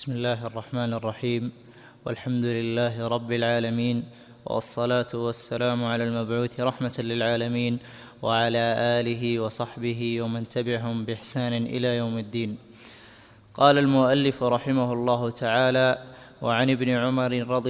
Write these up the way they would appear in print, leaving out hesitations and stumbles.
بسم الله الرحمن الرحيم، والحمد لله رب العالمين، والصلاة والسلام على المبعوث رحمة للعالمين، وعلى آله وصحبه ومن تبعهم بإحسان إلى يوم الدين. قال المؤلف رحمه الله تعالى: وعن ابن عمر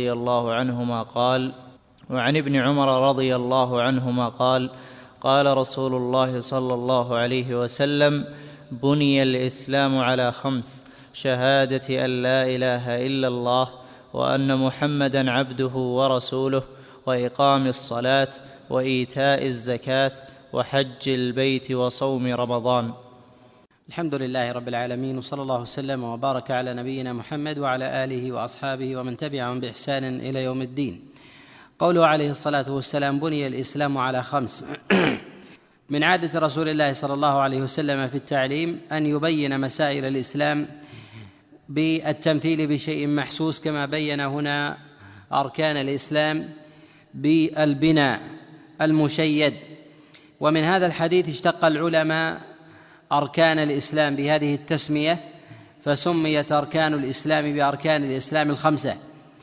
رضي الله عنهما قال: قال رسول الله صلى الله عليه وسلم: بني الإسلام على 5: شهادة أن لا إله إلا الله، وأن محمدا عبده ورسوله، وإقام الصلاة، وإيتاء الزكاة، وحج البيت، وصوم رمضان. الحمد لله رب العالمين، وصلى الله وسلم وبارك على نبينا محمد وعلى آله وأصحابه ومن تبعهم بإحسان إلى يوم الدين. قوله عليه الصلاة والسلام: بني الإسلام على 5. من عادة رسول الله صلى الله عليه وسلم في التعليم أن يبين مسائل الإسلام بالتمثيل بشيء محسوس، كما بين هنا أركان الإسلام بالبناء المشيد. ومن هذا الحديث اشتق العلماء أركان الإسلام بهذه التسمية، فسميت أركان الإسلام بأركان الإسلام 5.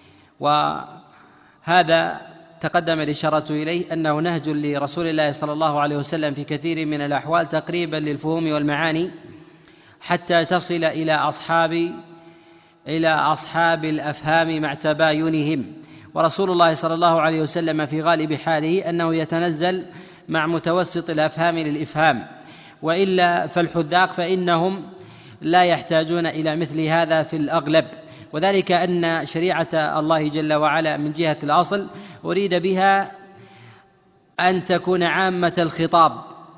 وهذا تقدم الإشارة إليه أنه نهج لرسول الله صلى الله عليه وسلم في كثير من الأحوال تقريبا للفهوم والمعاني، حتى تصل إلى أصحاب الأفهام مع تباينهم. ورسول الله صلى الله عليه وسلم في غالب حاله أنه يتنزل مع متوسط الأفهام للإفهام، وإلا فالحذاق فإنهم لا يحتاجون إلى مثل هذا في الأغلب. وذلك أن شريعة الله جل وعلا من جهة الأصل أريد بها أن تكون عامة الخطاب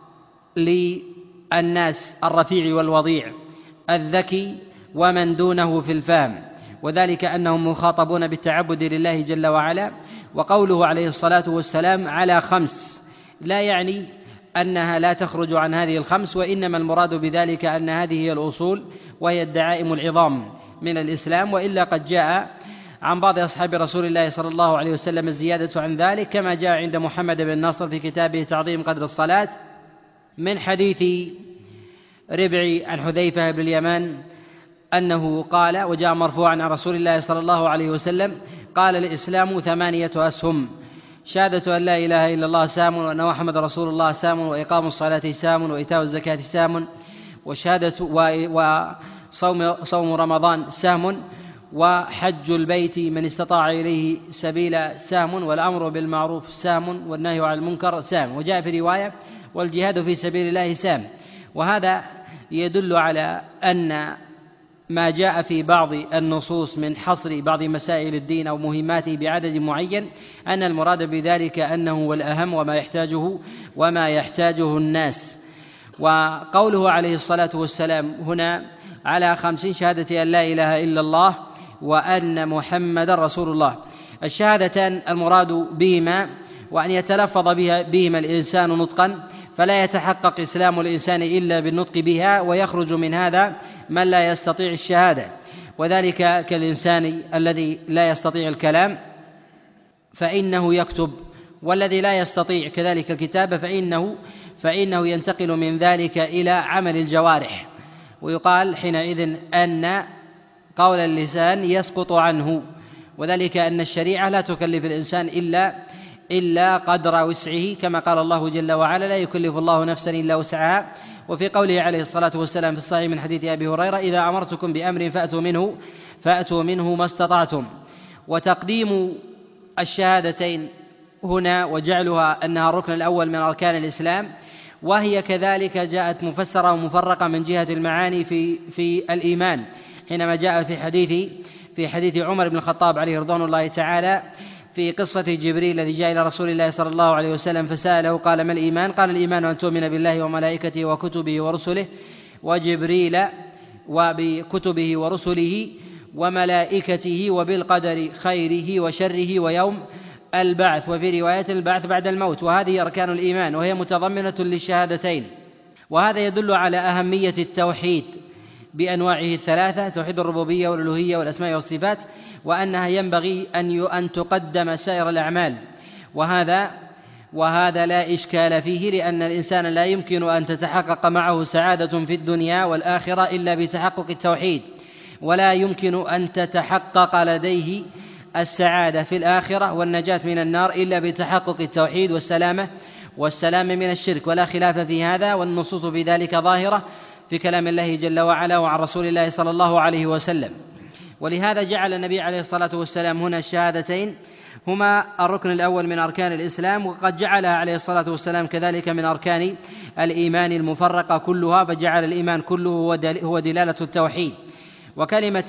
للناس الرفيع والوضيع الذكي ومن دونه في الفهم، وذلك أنهم مخاطبون بالتعبد لله جل وعلا. وقوله عليه الصلاة والسلام على 5 لا يعني أنها لا تخرج عن هذه 5، وإنما المراد بذلك أن هذه هي الأصول وهي الدعائم العظام من الإسلام، وإلا قد جاء عن بعض أصحاب رسول الله صلى الله عليه وسلم الزيادة عن ذلك، كما جاء عند محمد بن نصر في كتابه تعظيم قدر الصلاة من حديث ربعي عن حذيفة بن اليمان أنه قال، وجاء مرفوعا عن رسول الله صلى الله عليه وسلم قال: الإسلام 8 أسهم: شهادة أن لا إله إلا الله سام، وأن محمد رسول الله سام، وإقام الصلاة سام، وإيتاء الزكاة سام، وصوم رمضان سام، وحج البيت من استطاع إليه سبيلا سام، والأمر بالمعروف سام، والنهي عن المنكر سام. وجاء في رواية: والجهاد في سبيل الله سام. وهذا يدل على أن ما جاء في بعض النصوص من حصر بعض مسائل الدين أو مهماته بعدد معين، أن المراد بذلك أنه هو الأهم وما يحتاجه الناس. وقوله عليه الصلاة والسلام هنا على 5: شهادة أن لا إله إلا الله، وأن محمد رسول الله. الشهادتان المراد بهما وأن يتلفظ بهما الإنسان نطقا، فلا يتحقق إسلام الإنسان إلا بالنطق بها، ويخرج من هذا من لا يستطيع الشهادة، وذلك كالإنسان الذي لا يستطيع الكلام فإنه يكتب، والذي لا يستطيع كذلك الكتابة فإنه ينتقل من ذلك إلى عمل الجوارح، ويقال حينئذ أن قول اللسان يسقط عنه، وذلك أن الشريعة لا تكلف الإنسان إلا قدر وسعه، كما قال الله جل وعلا: لا يكلف الله نفسا إلا وسعها. وفي قوله عليه الصلاة والسلام في الصحيح من حديث أبي هريرة: إذا أمرتكم بأمر فأتوا منه ما استطعتم. وتقديم الشهادتين هنا وجعلها أنها الركن الأول من أركان الإسلام، وهي كذلك جاءت مفسرة ومفرقة من جهة المعاني في الإيمان، حينما جاء في حديث عمر بن الخطاب عليه رضوان الله تعالى في قصة جبريل الذي جاء إلى رسول الله صلى الله عليه وسلم فسأله قال: ما الإيمان؟ قال: الإيمان أن تؤمن بالله وملائكته وكتبه ورسله، وجبريل وبكتبه ورسله وملائكته، وبالقدر خيره وشره، ويوم البعث، وفي رواية البعث بعد الموت. وهذه أركان الإيمان، وهي متضمنة للشهادتين. وهذا يدل على أهمية التوحيد بأنواعه 3: توحيد الربوبية والألوهية والأسماء والصفات، وأنها ينبغي أن تقدم سائر الأعمال. وهذا لا إشكال فيه، لأن الإنسان لا يمكن أن تتحقق معه سعادة في الدنيا والآخرة إلا بتحقق التوحيد. ولا يمكن أن تتحقق لديه السعادة في الآخرة والنجاة من النار إلا بتحقق التوحيد والسلام من الشرك، ولا خلاف في هذا، والنصوص في ذلك ظاهرة في كلام الله جل وعلا وعن رسول الله صلى الله عليه وسلم. ولهذا جعل النبي عليه الصلاة والسلام هنا الشهادتين هما الركن الأول من أركان الإسلام، وقد جعلها عليه الصلاة والسلام كذلك من أركان الإيمان المفرقة كلها، فجعل الإيمان كله هو دلالة التوحيد. وكلمة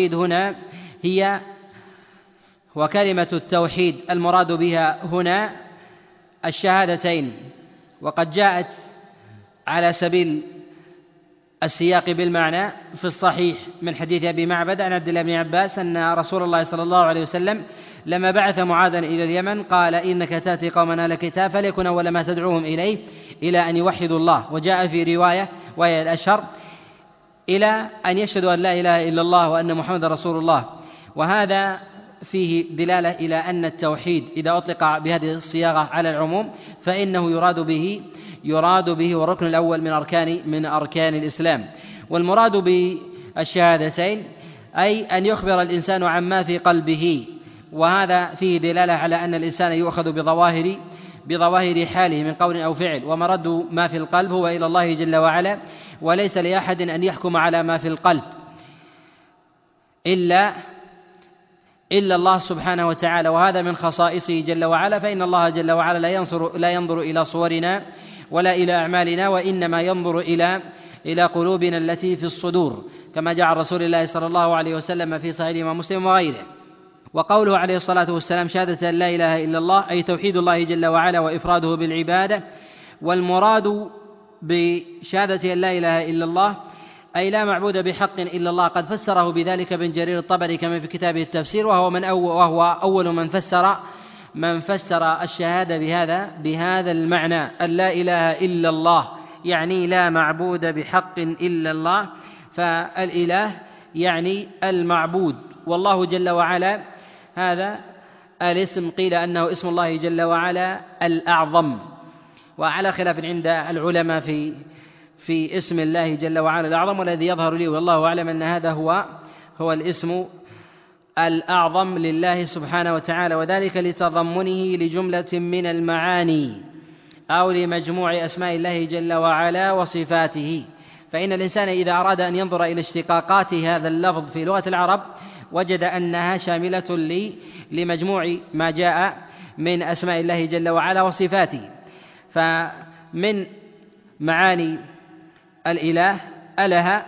التوحيد المراد بها هنا الشهادتين، وقد جاءت على سبيل السياق بالمعنى في الصحيح من حديث أبي معبد عن عبد الله بن عباس أن رسول الله صلى الله عليه وسلم لما بعث معاذا إلى اليمن قال: إنك تأتي قوما أهل الكتاب فليكن أول ما تدعوهم إليه إلى أن يوحدوا الله. وجاء في رواية وهي الأشهر إلى أن يشهدوا أن لا إله إلا الله وأن محمد رسول الله. وهذا فيه دلالة إلى أن التوحيد إذا أطلق بهذه الصياغة على العموم فإنه يراد به والركن الأول من أركان الإسلام. والمراد بالشهادتين أي أن يخبر الإنسان عما في قلبه، وهذا فيه دلالة على أن الإنسان يؤخذ بظواهر حاله من قول أو فعل، ومرد ما في القلب هو إلى الله جل وعلا، وليس لأحد أن يحكم على ما في القلب إلا الله سبحانه وتعالى، وهذا من خصائصه جل وعلا، فإن الله جل وعلا لا ينظر إلى صورنا ولا إلى أعمالنا، وإنما ينظر إلى قلوبنا التي في الصدور، كما جاء عن رسول الله صلى الله عليه وسلم في صحيح الإمام مسلم وغيره. وقوله عليه الصلاة والسلام شهادة أن لا إله إلا الله أي توحيد الله جل وعلا وإفراده بالعبادة. والمراد بشهادة أن لا إله إلا الله أي لا معبود بحق إلا الله، قد فسره بذلك ابن جرير الطبري كما في كتابه التفسير، وهو أول من فسر الشهادة بهذا المعنى، أن لا إله إلا الله يعني لا معبود بحق إلا الله، فالإله يعني المعبود، والله جل وعلا هذا الاسم قيل أنه اسم الله جل وعلا الأعظم، وعلى خلاف عند العلماء في اسم الله جل وعلا الأعظم، والذي يظهر لي والله أعلم أن هذا هو الاسم الأعظم لله سبحانه وتعالى، وذلك لتضمنه لجملة من المعاني أو لمجموع أسماء الله جل وعلا وصفاته. فإن الإنسان إذا أراد أن ينظر إلى اشتقاقات هذا اللفظ في لغة العرب وجد أنها شاملة لمجموع ما جاء من أسماء الله جل وعلا وصفاته. فمن معاني الإله أله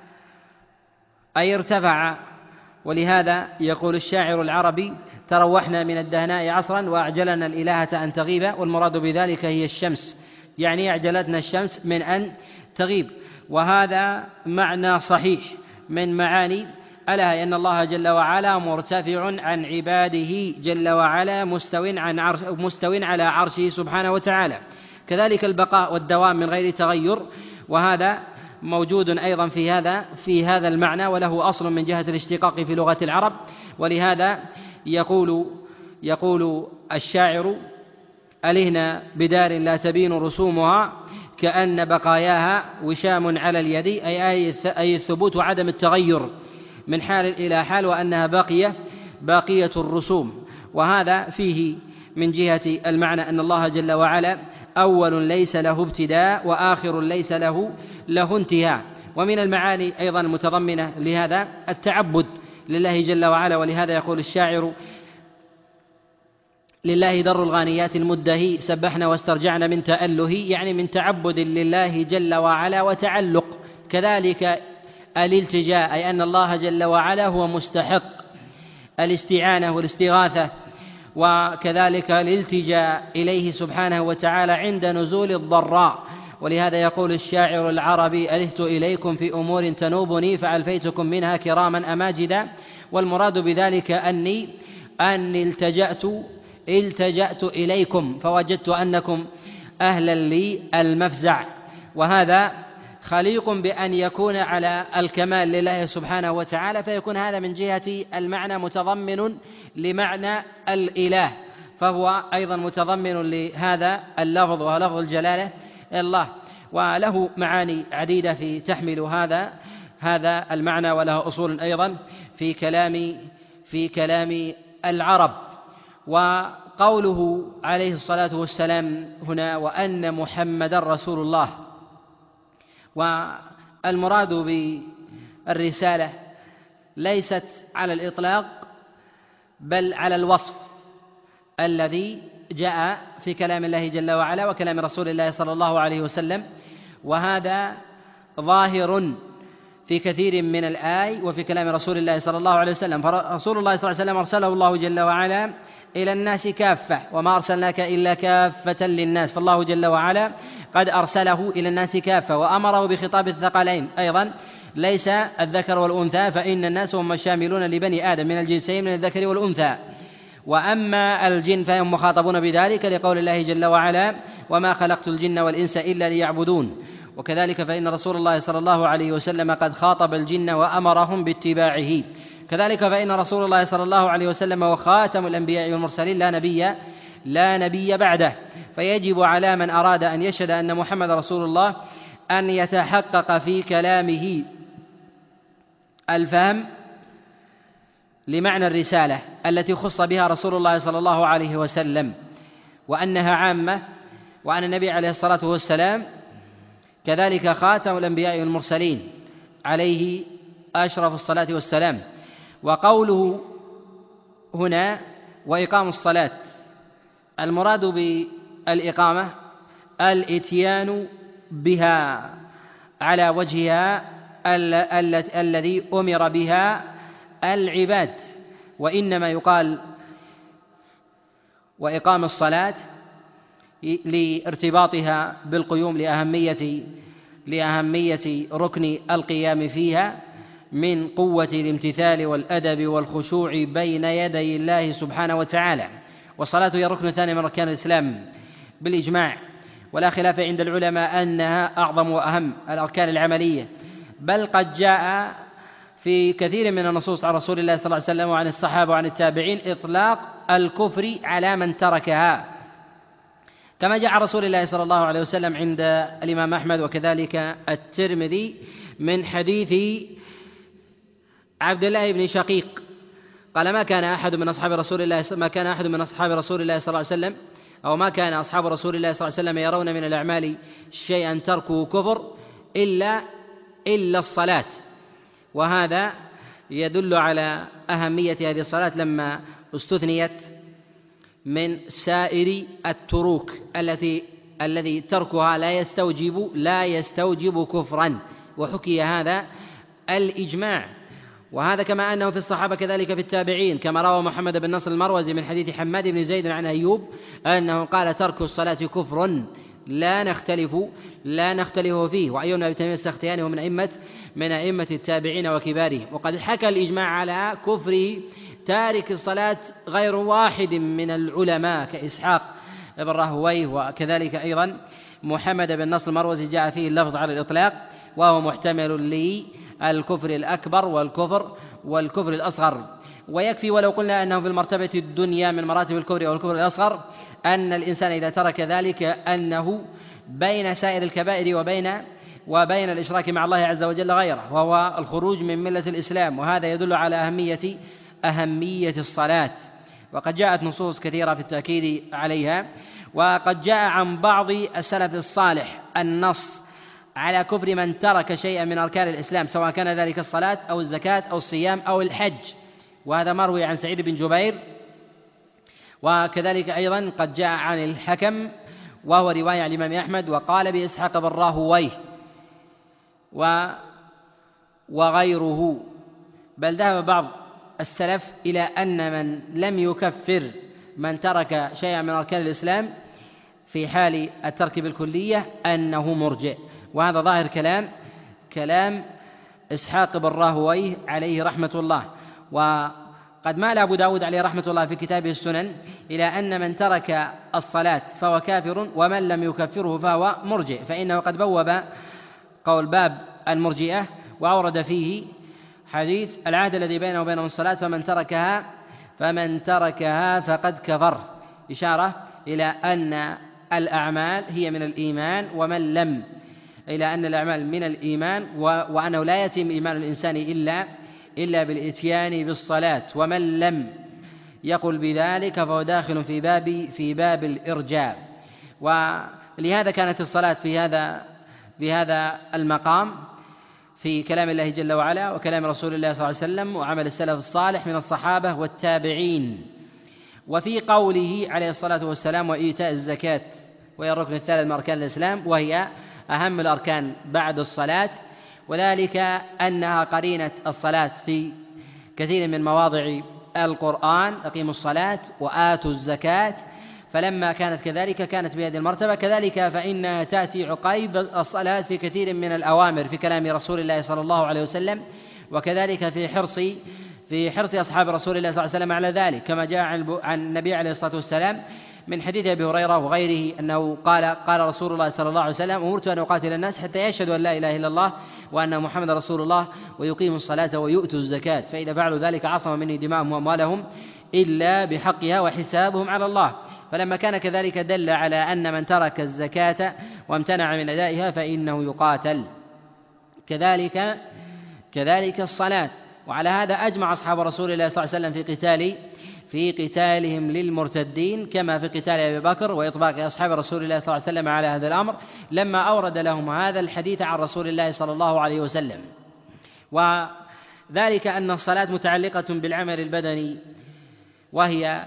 أي ارتفع، ولهذا يقول الشاعر العربي: تروحنا من الدهناء عصرا وأعجلنا الإلهة أن تغيب، والمراد بذلك هي الشمس، يعني أعجلتنا الشمس من أن تغيب. وهذا معنى صحيح من معاني ألا أن الله جل وعلا مرتفع عن عباده جل وعلا مستو على عرشه سبحانه وتعالى. كذلك البقاء والدوام من غير تغير، وهذا موجود أيضا في هذا المعنى، وله أصل من جهة الاشتقاق في لغة العرب. ولهذا يقول الشاعر: ألهنا بدار لا تبين رسومها كأن بقاياها وشام على اليد، أي الثبوت وعدم التغير من حال إلى حال، وأنها باقية الرسوم. وهذا فيه من جهة المعنى أن الله جل وعلا أول ليس له ابتداء وآخر ليس له انتهاء. ومن المعاني أيضا المتضمنة لهذا التعبد لله جل وعلا، ولهذا يقول الشاعر: لله در الغانيات المدهي سبحنا واسترجعنا من تأله، يعني من تعبد لله جل وعلا وتعلق. كذلك الالتجاء أي أن الله جل وعلا هو مستحق الاستعانة والاستغاثة، وكذلك الالتجاء إليه سبحانه وتعالى عند نزول الضراء. ولهذا يقول الشاعر العربي: ألهت إليكم في أمور تنوبني فألفيتكم منها كراما أماجدا. والمراد بذلك أني التجأت إليكم فوجدت أنكم أهلا لي المفزع. وهذا خليق بأن يكون على الكمال لله سبحانه وتعالى، فيكون هذا من جهة المعنى متضمن لمعنى الإله، فهو أيضا متضمن لهذا اللفظ وهو لفظ الجلالة الله، وله معاني عديدة في تحمل هذا المعنى، وله أصول أيضا في كلام العرب. وقوله عليه الصلاة والسلام هنا وأن محمدا رسول الله، والمراد بالرسالة ليست على الإطلاق بل على الوصف الذي جاء في كلام الله جل وعلا وكلام رسول الله صلى الله عليه وسلم، وهذا ظاهر في كثير من الآي وفي كلام رسول الله صلى الله عليه وسلم. فرسول الله صلى الله عليه وسلم أرسله الله جل وعلا إلى الناس كافة، وما أرسلناك إلا كافة للناس، فالله جل وعلا قد أرسله إلى الناس كافة، وأمره بخطاب الثقلين أيضا ليس الذكر والأنثى، فإن الناس هم الشاملون لبني آدم من الجنسين من الذكر والأنثى، وأما الجن فهم مخاطبون بذلك لقول الله جل وعلا وما خلقت الجن والإنس إلا ليعبدون. وكذلك فإن رسول الله صلى الله عليه وسلم قد خاطب الجن وأمرهم باتباعه. كذلك فإن رسول الله صلى الله عليه وسلم وخاتم الأنبياء والمرسلين لا نبي بعده، فيجب على من أراد أن يشهد أن محمد رسول الله أن يتحقق في كلامه الفهم لمعنى الرسالة التي خص بها رسول الله صلى الله عليه وسلم، وأنها عامة، وأن النبي عليه الصلاة والسلام كذلك خاتم الأنبياء والمرسلين عليه أشرف الصلاة والسلام. وقوله هنا وإقام الصلاة، المراد بالإقامة الإتيان بها على وجهها الذي أمر بها العباد، وإنما يقال وإقام الصلاة لارتباطها بالقيوم لأهمية ركن القيام فيها من قوة الامتثال والأدب والخشوع بين يدي الله سبحانه وتعالى. والصلاة هي الركن الثاني من أركان الإسلام بالإجماع، ولا خلاف عند العلماء أنها أعظم وأهم الأركان العملية، بل قد جاء في كثير من النصوص عن رسول الله صلى الله عليه وسلم وعن الصحابة وعن التابعين إطلاق الكفر على من تركها، كما جاء عن رسول الله صلى الله عليه وسلم عند الإمام أحمد وكذلك الترمذي من حديث عبد الله بن شقيق قال ما كان أحد من أصحاب رسول الله صلى الله عليه وسلم أو ما كان أصحاب رسول الله صلى الله عليه وسلم يرون من الأعمال شيئا تركه كفر إلا الصلاة. وهذا يدل على أهمية هذه الصلاة لما استثنيت من سائر التروك الذي تركها لا يستوجب كفرا، وحكي هذا الإجماع. وهذا كما أنه في الصحابة كذلك في التابعين، كما روى محمد بن نصر المروزي من حديث حماد بن زيد عن أيوب أنه قال ترك الصلاة كفر لا نختلف فيه. وأيوب بن أبي تميم السختياني هو من أئمة التابعين وكبارهم. وقد حكى الإجماع على كفر تارك الصلاة غير واحد من العلماء كإسحاق بن راهويه، وكذلك أيضا محمد بن نصر المروزي جاء فيه اللفظ على الإطلاق، وهو محتمل للكفر الأكبر والكفر الأصغر. ويكفي ولو قلنا أنه في المرتبة الدنيا من مراتب الكفر أو الكفر الأصغر أن الإنسان إذا ترك ذلك أنه بين سائر الكبائر وبين الإشراك مع الله عز وجل غيره، وهو الخروج من ملة الإسلام. وهذا يدل على أهمية الصلاة، وقد جاءت نصوص كثيرة في التأكيد عليها. وقد جاء عن بعض السلف الصالح النص على كفر من ترك شيئا من أركان الإسلام، سواء كان ذلك الصلاة أو الزكاة أو الصيام أو الحج، وهذا مروي عن سعيد بن جبير. وكذلك أيضا قد جاء عن الحكم وهو رواية عن الإمام أحمد، وقال بإسحاق بن راهويه وغيره. بل ذهب بعض السلف إلى أن من لم يكفر من ترك شيئا من أركان الإسلام في حال الترك بالكلية أنه مرجئ، وهذا ظاهر كلام إسحاق بن راهويه عليه رحمة الله. وقد مال أبو داود عليه رحمة الله في كتابه السنن إلى أن من ترك الصلاة فهو كافر، ومن لم يكفره فهو مرجئ، فإنه قد بوب قول باب المرجئة وأورد فيه حديث العهد الذي بينه وبينهم الصلاة فمن تركها فقد كفر، إشارة إلى أن الأعمال هي من الإيمان، ومن لم إلى أن الأعمال من الإيمان، وأنه لا يتم إيمان الإنسان إلا بالإتيان بالصلاة، ومن لم يقل بذلك فهو داخل في باب الإرجاء. ولهذا كانت الصلاة في هذا المقام في كلام الله جل وعلا وكلام رسول الله صلى الله عليه وسلم وعمل السلف الصالح من الصحابة والتابعين. وفي قوله عليه الصلاة والسلام وإيتاء الزكاة وهي الركن الثالث من أركان الإسلام وهي أهم الأركان بعد الصلاة، وذلك أنها قرينة الصلاة في كثير من مواضع القرآن: أقيموا الصلاة وآتوا الزكاة. فلما كانت كذلك كانت بهذه المرتبة. كذلك فإنها تأتي عقيب الصلاة في كثير من الأوامر في كلام رسول الله صلى الله عليه وسلم، وكذلك في حرص أصحاب رسول الله صلى الله عليه وسلم على ذلك، كما جاء عن النبي عليه الصلاة والسلام من حديث أبي هريرة وغيره أنه قال رسول الله صلى الله عليه وسلم: أمرت أن أقاتل الناس حتى يشهدوا أن لا إله إلا الله وأن محمد رسول الله ويقيموا الصلاة ويؤتوا الزكاة، فإذا فعلوا ذلك عصم مني دماءهم وأموالهم إلا بحقها وحسابهم على الله. فلما كان كذلك دل على أن من ترك الزكاة وامتنع من أدائها فإنه يقاتل. كذلك الصلاة. وعلى هذا أجمع أصحاب رسول الله صلى الله عليه وسلم في قتالهم للمرتدين، كما في قتال أبي بكر وإطباق أصحاب رسول الله صلى الله عليه وسلم على هذا الأمر لما أورد لهم هذا الحديث عن رسول الله صلى الله عليه وسلم. وذلك أن الصلاة متعلقة بالعمل البدني، وهي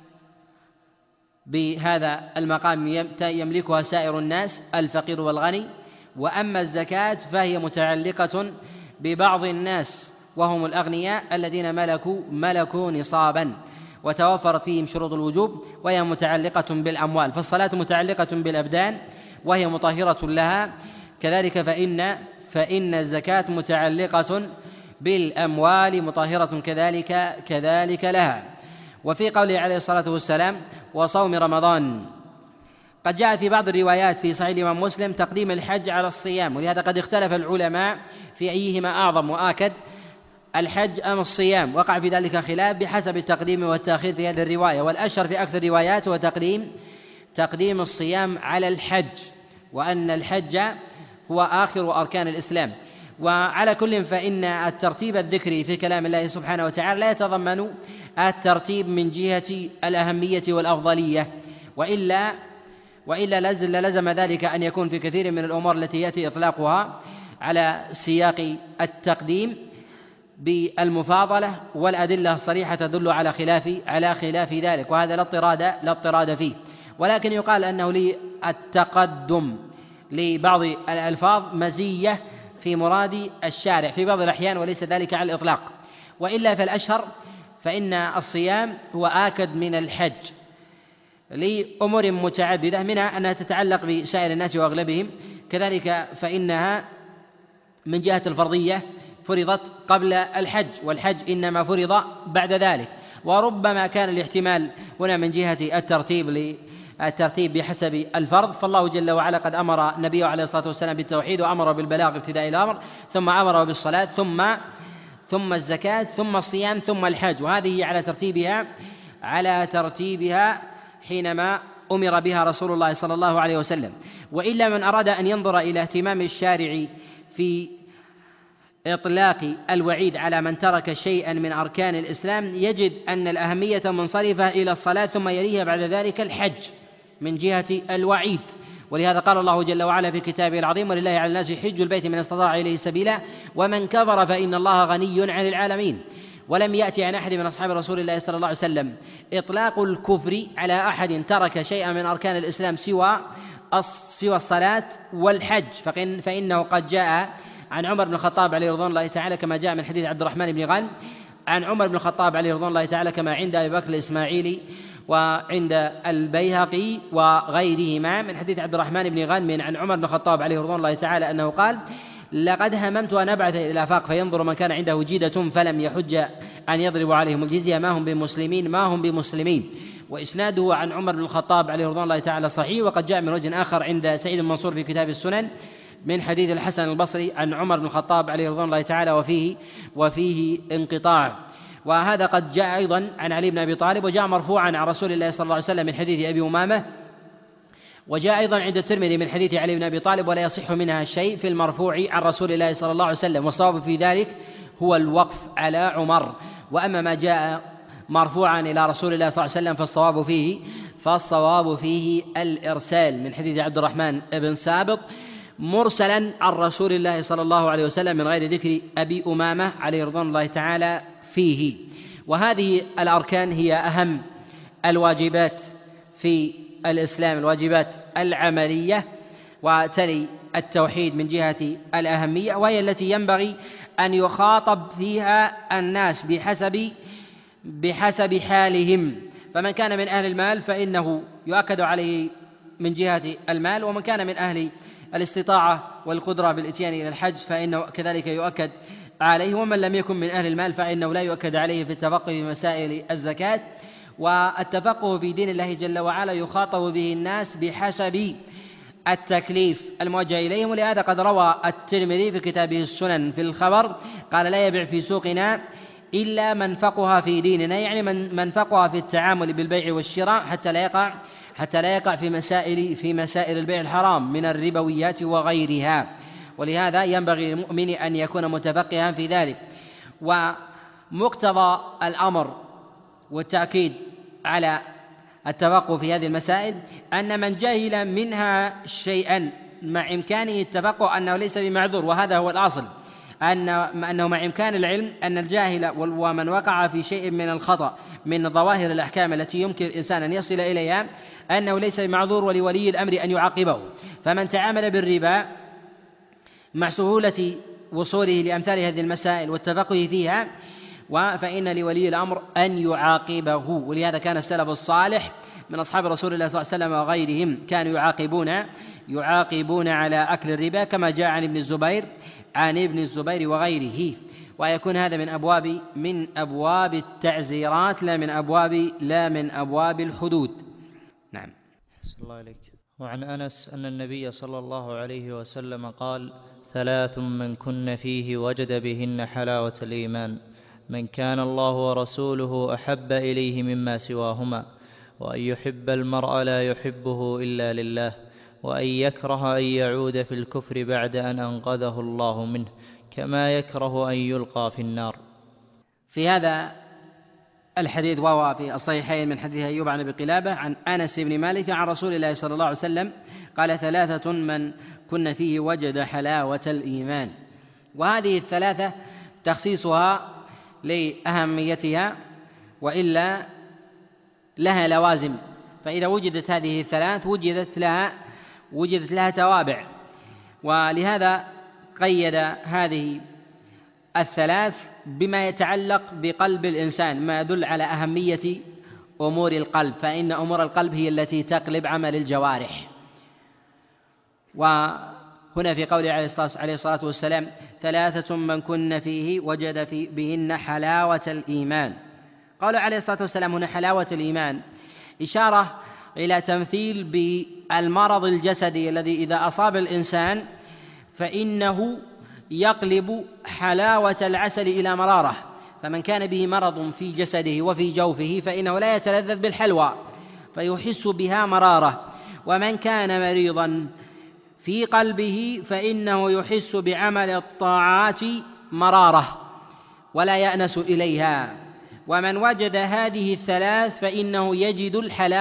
بهذا المقام يملكها سائر الناس الفقير والغني. وأما الزكاة فهي متعلقة ببعض الناس وهم الأغنياء الذين ملكوا نصابا وتوفرت فيهم شروط الوجوب، وهي متعلقة بالأموال. فالصلاة متعلقة بالأبدان وهي مطهرة لها. كذلك فإن الزكاة متعلقة بالأموال مطهرة كذلك لها. وفي قوله عليه الصلاة والسلام: وصوم رمضان، قد جاء في بعض الروايات في صحيح الإمام مسلم تقديم الحج على الصيام، ولهذا قد اختلف العلماء في أيهما أعظم وآكد، الحج أم الصيام. وقع في ذلك خلاف بحسب التقديم والتأخير في هذه الرواية، والأشهر في أكثر الروايات هو تقديم الصيام على الحج، وأن الحج هو آخر أركان الإسلام. وعلى كل فإن الترتيب الذكري في كلام الله سبحانه وتعالى لا يتضمن الترتيب من جهة الأهمية والأفضلية، وإلا لزم ذلك أن يكون في كثير من الأمور التي يأتي إطلاقها على سياق التقديم بالمفاضلة، والأدلة الصريحة تدل على خلاف ذلك، وهذا لا اضطراد فيه. ولكن يقال أنه للتقدم لبعض الألفاظ مزية في مراد الشارع في بعض الأحيان، وليس ذلك على الإطلاق. وإلا فالأشهر فإن الصيام هو آكد من الحج لأمور متعددة، منها أنها تتعلق بسائر الناس وأغلبهم. كذلك فإنها من جهة الفرضية فرضت قبل الحج، والحج إنما فرض بعد ذلك. وربما كان الاحتمال هنا من جهة الترتيب بحسب الفرض، فالله جل وعلا قد أمر نبيه عليه الصلاة والسلام بالتوحيد، وأمر بالبلاغ ابتداء الأمر، ثم أمر بالصلاة، ثم الزكاة، ثم الصيام، ثم الحج، وهذه على ترتيبها حينما أمر بها رسول الله صلى الله عليه وسلم. وإلا من أراد أن ينظر إلى اهتمام الشارع في إطلاق الوعيد على من ترك شيئا من أركان الإسلام يجد أن الأهمية منصرفة إلى الصلاة، ثم يليها بعد ذلك الحج من جهة الوعيد. ولهذا قال الله جل وعلا في كتابه العظيم: ولله على الناس حج البيت من استطاع إليه سبيلا ومن كفر فإن الله غني عن العالمين. ولم يأتي عن أحد من أصحاب رسول الله صلى الله عليه وسلم إطلاق الكفر على أحد ترك شيئا من أركان الإسلام سوى الصلاة والحج، فإنه قد جاء عن عمر بن الخطاب عليه رضوان الله تعالى كما جاء من حديث عبد الرحمن بن غانم عن عمر بن الخطاب عليه رضوان الله تعالى، كما عند أبي بكر الإسماعيلي وعند البيهقي وغيرهما من حديث عبد الرحمن بن غانم عن عمر بن الخطاب عليه رضوان الله تعالى أنه قال: لقد هممت أن أبعث إلى الآفاق فينظر من كان عنده جيدة فلم يحج أن يضرب عليهم الجزية ما هم بمسلمين. وإسناده عن عمر بن الخطاب عليه رضوان الله تعالى صحيح. وقد جاء من وجه آخر عند سعيد بن منصور في كتاب السنن من حديث الحسن البصري عن عمر بن الخطاب عليه رضوان الله تعالى وفيه انقطاع. وهذا قد جاء أيضا عن علي بن أبي طالب، وجاء مرفوعا عن رسول الله صلى الله عليه وسلم من حديث أبي أمامة وجاء أيضا عند الترمذي من حديث علي بن أبي طالب: ولا يصح منها شيء في المرفوع عن رسول الله صلى الله عليه وسلم، والصواب في ذلك هو الوقف على عمر. وأما ما جاء مرفوعا إلى رسول الله صلى الله عليه وسلم فالصواب فيه الإرسال، من حديث عبد الرحمن بن سابط مرسلا عن رسول الله صلى الله عليه وسلم من غير ذكر أبي أمامة عليه رضوان الله تعالى فيه. وهذه الأركان هي أهم الواجبات في الإسلام، الواجبات العملية، وتلي التوحيد من جهة الأهمية، وهي التي ينبغي أن يخاطب فيها الناس بحسب حالهم. فمن كان من أهل المال فإنه يؤكد عليه من جهة المال، ومن كان من أهل الاستطاعة والقدرة بالإتيان إلى الحج فإنه كذلك يؤكد عليه، ومن لم يكن من أهل المال فإنه لا يؤكد عليه في التفقه في مسائل الزكاة. والتفقه في دين الله جل وعلا يخاطب به الناس بحسب التكليف الموجه إليهم. ولهذا قد روى الترمذي في كتابه السنن في الخبر قال: لا يبيع في سوقنا إلا من فقه في ديننا، يعني من فقه في التعامل بالبيع والشراء حتى لا يقع في مسائل البيع الحرام من الربويات وغيرها. ولهذا ينبغي للمؤمن أن يكون متفقها في ذلك. ومقتضى الأمر والتأكيد على التفقه في هذه المسائل أن من جهل منها شيئا مع إمكانه التفقه أنه ليس بمعذور، وهذا هو الأصل، أنه مع إمكان العلم أن الجاهل ومن وقع في شيء من الخطأ من ظواهر الأحكام التي يمكن الإنسان أن يصل إليها أنه ليس بمعذور، ولولي الأمر أن يعاقبه. فمن تعامل بالربا مع سهولة وصوله لأمثال هذه المسائل والتفقه فيها فإن لولي الأمر أن يعاقبه. ولهذا كان السلف الصالح من أصحاب رسول الله صلى الله عليه وسلم وغيرهم كانوا يعاقبون على أكل الربا، كما جاء عن ابن الزبير وغيره. ويكون هذا من أبواب التعزيرات لا من أبواب الحدود. نعم. صلى الله عليك. وعن أنس أن النبي صلى الله عليه وسلم قال: 3 من كن فيه وجد بهن حلاوة الإيمان: من كان الله ورسوله أحب إليه مما سواهما، وأن يحب المرء لا يحبه إلا لله، وأن يكره أن يعود في الكفر بعد أن أنقذه الله منه، كما يكره أن يلقى في النار. في هذا الحديث وهو في الصحيحين من حديث أيوب عن أبي قلابة عن أنس بن مالك عن رسول الله صلى الله عليه وسلم قال: 3 من كن فيه وجد حلاوة الإيمان. وهذه الثلاثة تخصيصها لأهميتها، وإلا لها لوازم. فإذا وجدت هذه الثلاث وجدت لها توابع، ولهذا قيد هذه الثلاث بما يتعلق بقلب الإنسان، ما يدل على أهمية أمور القلب، فإن أمور القلب هي التي تقلب عمل الجوارح. وهنا في قوله عليه الصلاة والسلام: 3 من كن فيه وجد بهن حلاوة الإيمان. قال عليه الصلاة والسلام هنا حلاوة الإيمان إشارة إلى تمثيل بالمرض الجسدي الذي إذا أصاب الإنسان فإنه يقلب حلاوة العسل إلى مرارة. فمن كان به مرض في جسده وفي جوفه فإنه لا يتلذذ بالحلوى فيحس بها مرارة، ومن كان مريضا في قلبه فإنه يحس بعمل الطاعات مرارة ولا يأنس إليها. ومن وجد هذه الثلاث فإنه يجد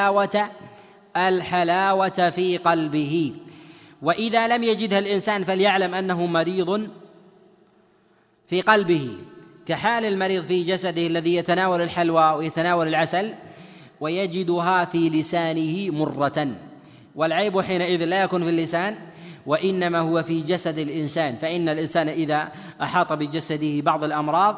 الحلاوة في قلبه. وإذا لم يجدها الإنسان فليعلم أنه مريض في قلبه، كحال المريض في جسده الذي يتناول الحلوى ويتناول العسل ويجدها في لسانه مرة. والعيب حينئذ لا يكون في اللسان وإنما هو في جسد الإنسان، فإن الإنسان إذا أحاط بجسده بعض الأمراض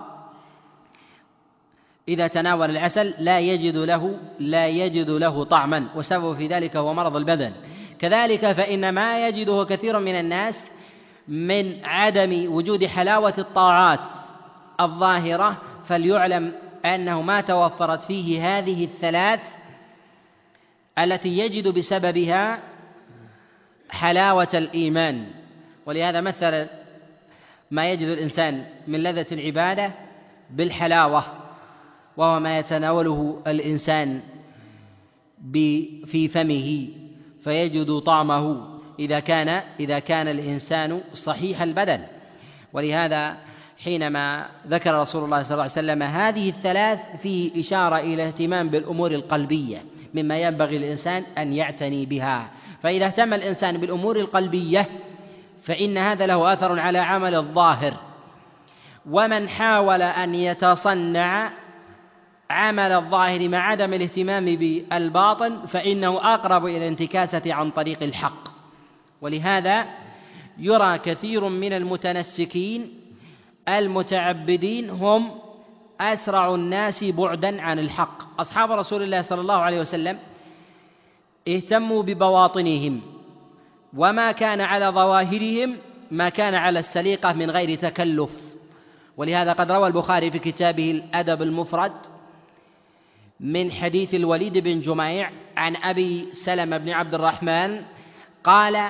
إذا تناول العسل لا يجد له طعما، وسبب في ذلك هو مرض البدن. كذلك فإن ما يجده كثير من الناس من عدم وجود حلاوة الطاعات الظاهرة فليعلم أنه ما توفرت فيه هذه الثلاث التي يجد بسببها حلاوة الإيمان. ولهذا مثل ما يجد الإنسان من لذة العبادة بالحلاوة، وهو ما يتناوله الإنسان في فمه، فيجد طعمه إذا كان الإنسان صحيح البدن. ولهذا حينما ذكر رسول الله صلى الله عليه وسلم هذه الثلاث فيه إشارة إلى الاهتمام بالأمور القلبية مما ينبغي الإنسان أن يعتني بها. فإذا اهتم الإنسان بالأمور القلبية فإن هذا له أثر على عمل الظاهر. ومن حاول أن يتصنع عمل الظاهر مع عدم الاهتمام بالباطن فإنه أقرب إلى الانتكاسة عن طريق الحق. ولهذا يرى كثير من المتنسكين المتعبدين هم أسرع الناس بعدا عن الحق. أصحاب رسول الله صلى الله عليه وسلم اهتموا ببواطنهم، وما كان على ظواهرهم ما كان على السليقة من غير تكلف. ولهذا قد روى البخاري في كتابه الأدب المفرد من حديث الوليد بن جميع عن أبي سلمة بن عبد الرحمن قال: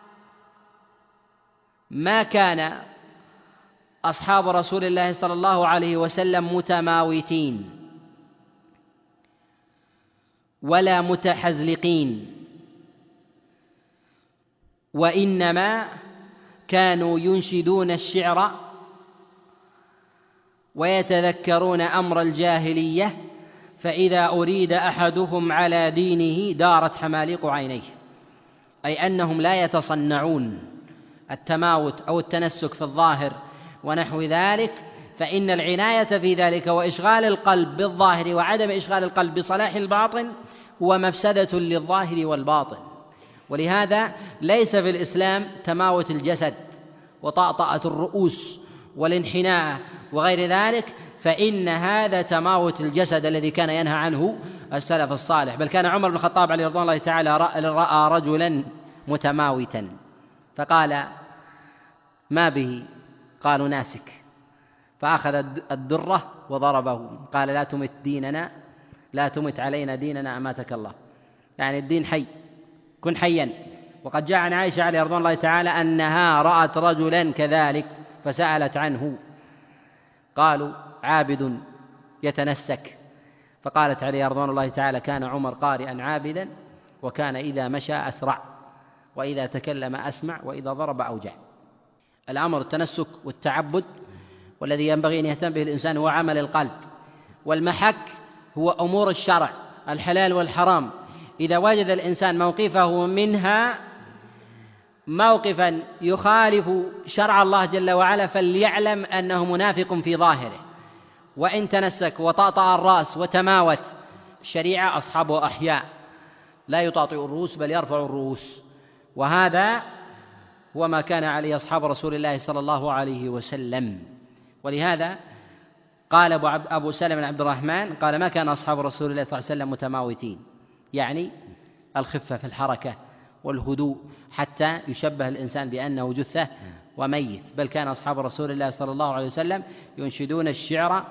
ما كان أصحاب رسول الله صلى الله عليه وسلم متماوتين ولا متحزلقين، وإنما كانوا ينشدون الشعر ويتذكرون أمر الجاهلية، فإذا أريد أحدهم على دينه دارت حماليق عينيه، أي أنهم لا يتصنعون التماوت أو التنسك في الظاهر ونحو ذلك، فإن العناية في ذلك وإشغال القلب بالظاهر وعدم إشغال القلب بصلاح الباطن هو مفسدة للظاهر والباطن. ولهذا ليس في الإسلام تماوت الجسد وطأطأة الرؤوس والانحناء وغير ذلك، فإن هذا تماوت الجسد الذي كان ينهى عنه السلف الصالح. بل كان عمر بن الخطاب عليه رضوان الله تعالى رأى رجلا متماوتا فقال: ما به؟ قالوا: ناسك. فأخذ الدرة وضربه، قال: لا تمت علينا ديننا أماتك الله. يعني الدين حي، كن حيا. وقد جاء عن عائشة عليه رضوان الله تعالى أنها رأت رجلا كذلك فسألت عنه، قالوا: عابد يتنسك. فقالت عليه رضوان الله تعالى: كان عمر قارئا عابدا، وكان إذا مشى أسرع، وإذا تكلم أسمع، وإذا ضرب أوجع. الأمر التنسك والتعبد، والذي ينبغي أن يهتم به الإنسان هو عمل القلب. والمحك هو أمور الشرع الحلال والحرام. إذا وجد الإنسان موقفه منها موقفا يخالف شرع الله جل وعلا فليعلم أنه منافق في ظاهره. وإن تنسك وطأطأ الرأس وتماوت، الشريعة أصحابه أحياء لا يطاطئ الرؤوس بل يرفع الرؤوس، وهذا هو ما كان عليه أصحاب رسول الله صلى الله عليه وسلم. ولهذا قال أبو سلمة بن عبد الرحمن قال: ما كان أصحاب رسول الله صلى الله عليه وسلم متماوتين، يعني الخفة في الحركة والهدوء حتى يشبه الإنسان بأنه جثة وميت. بل كان أصحاب رسول الله صلى الله عليه وسلم ينشدون الشعر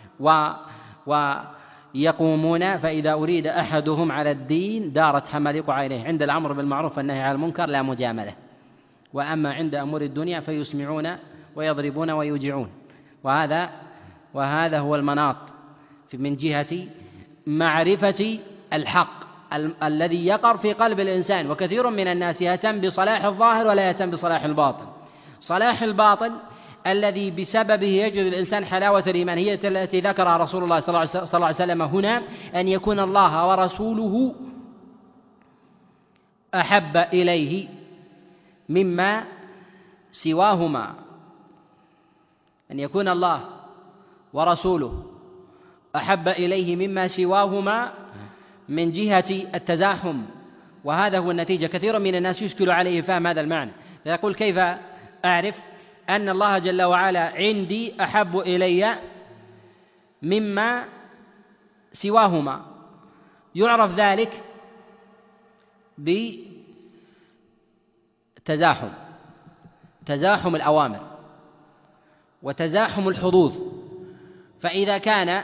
ويقومون، فإذا أريد أحدهم على الدين دارت حماليق عينيه. عند الأمر بالمعروف والنهي عن المنكر لا مجاملة، وأما عند أمور الدنيا فيسمعون ويضربون ويوجعون. وهذا هو المناط من جهة معرفة الحق الذي يقر في قلب الإنسان. وكثير من الناس يهتم بصلاح الظاهر ولا يهتم بصلاح الباطن. صلاح الباطن الذي بسببه يجد الإنسان حلاوة الإيمان هي التي ذكرها رسول الله صلى الله عليه وسلم هنا، أن يكون الله ورسوله أحب إليه مما سواهما، أن يكون الله ورسوله أحب إليه مما سواهما من جهة التزاحم. وهذا هو النتيجة. كثير من الناس يشكل عليه فهم هذا المعنى، فيقول: كيف أعرف أن الله جل وعلا عندي أحب إلي مما سواهما؟ يعرف ذلك تزاحم الأوامر وتزاحم الحظوظ. فإذا كان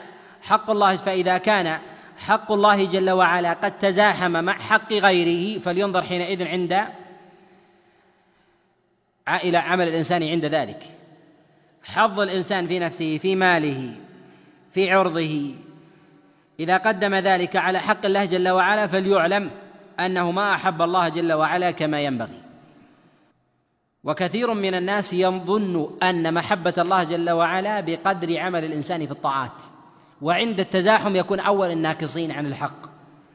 حق الله جل وعلا قد تزاحم مع حق غيره فلينظر حينئذ إلى عمل الإنسان عند ذلك. حظ الإنسان في نفسه، في ماله، في عرضه، إذا قدم ذلك على حق الله جل وعلا فليعلم أنه ما أحب الله جل وعلا كما ينبغي. وكثير من الناس يظن أن محبة الله جل وعلا بقدر عمل الإنسان في الطاعات، وعند التزاحم يكون أول الناقصين عن الحق.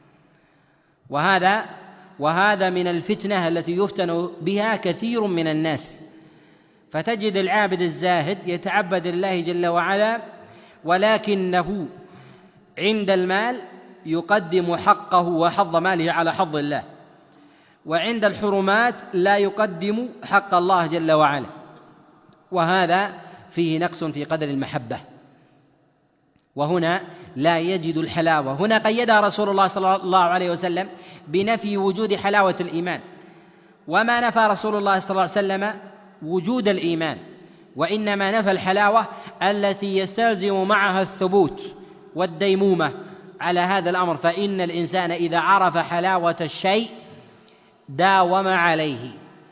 وهذا من الفتنة التي يفتن بها كثير من الناس. فتجد العابد الزاهد يتعبد لله جل وعلا، ولكنه عند المال يقدم حقه وحظ ماله على حظ الله، وعند الحرمات لا يقدم حق الله جل وعلا، وهذا فيه نقص في قدر المحبة، وهنا لا يجد الحلاوة. هنا قيدها رسول الله صلى الله عليه وسلم بنفي وجود حلاوة الإيمان، وما نفى رسول الله صلى الله عليه وسلم وجود الإيمان، وإنما نفى الحلاوة التي يستلزم معها الثبوت والديمومة على هذا الأمر. فإن الإنسان إذا عرف حلاوة الشيء داوم عليه،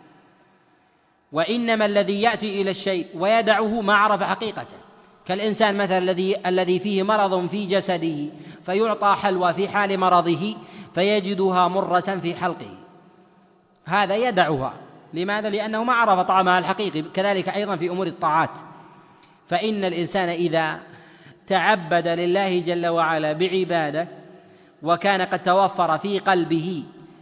وإنما الذي يأتي إلى الشيء ويدعه ما عرف حقيقته، كالإنسان مثلا الذي فيه مرض في جسده فيعطى حلوى في حال مرضه فيجدها مرة في حلقه، هذا يدعها. لماذا؟ لأنه ما عرف طعمها الحقيقي. كذلك أيضا في أمور الطاعات، فإن الإنسان إذا تعبد لله جل وعلا بعبادة وكان قد توفر في قلبه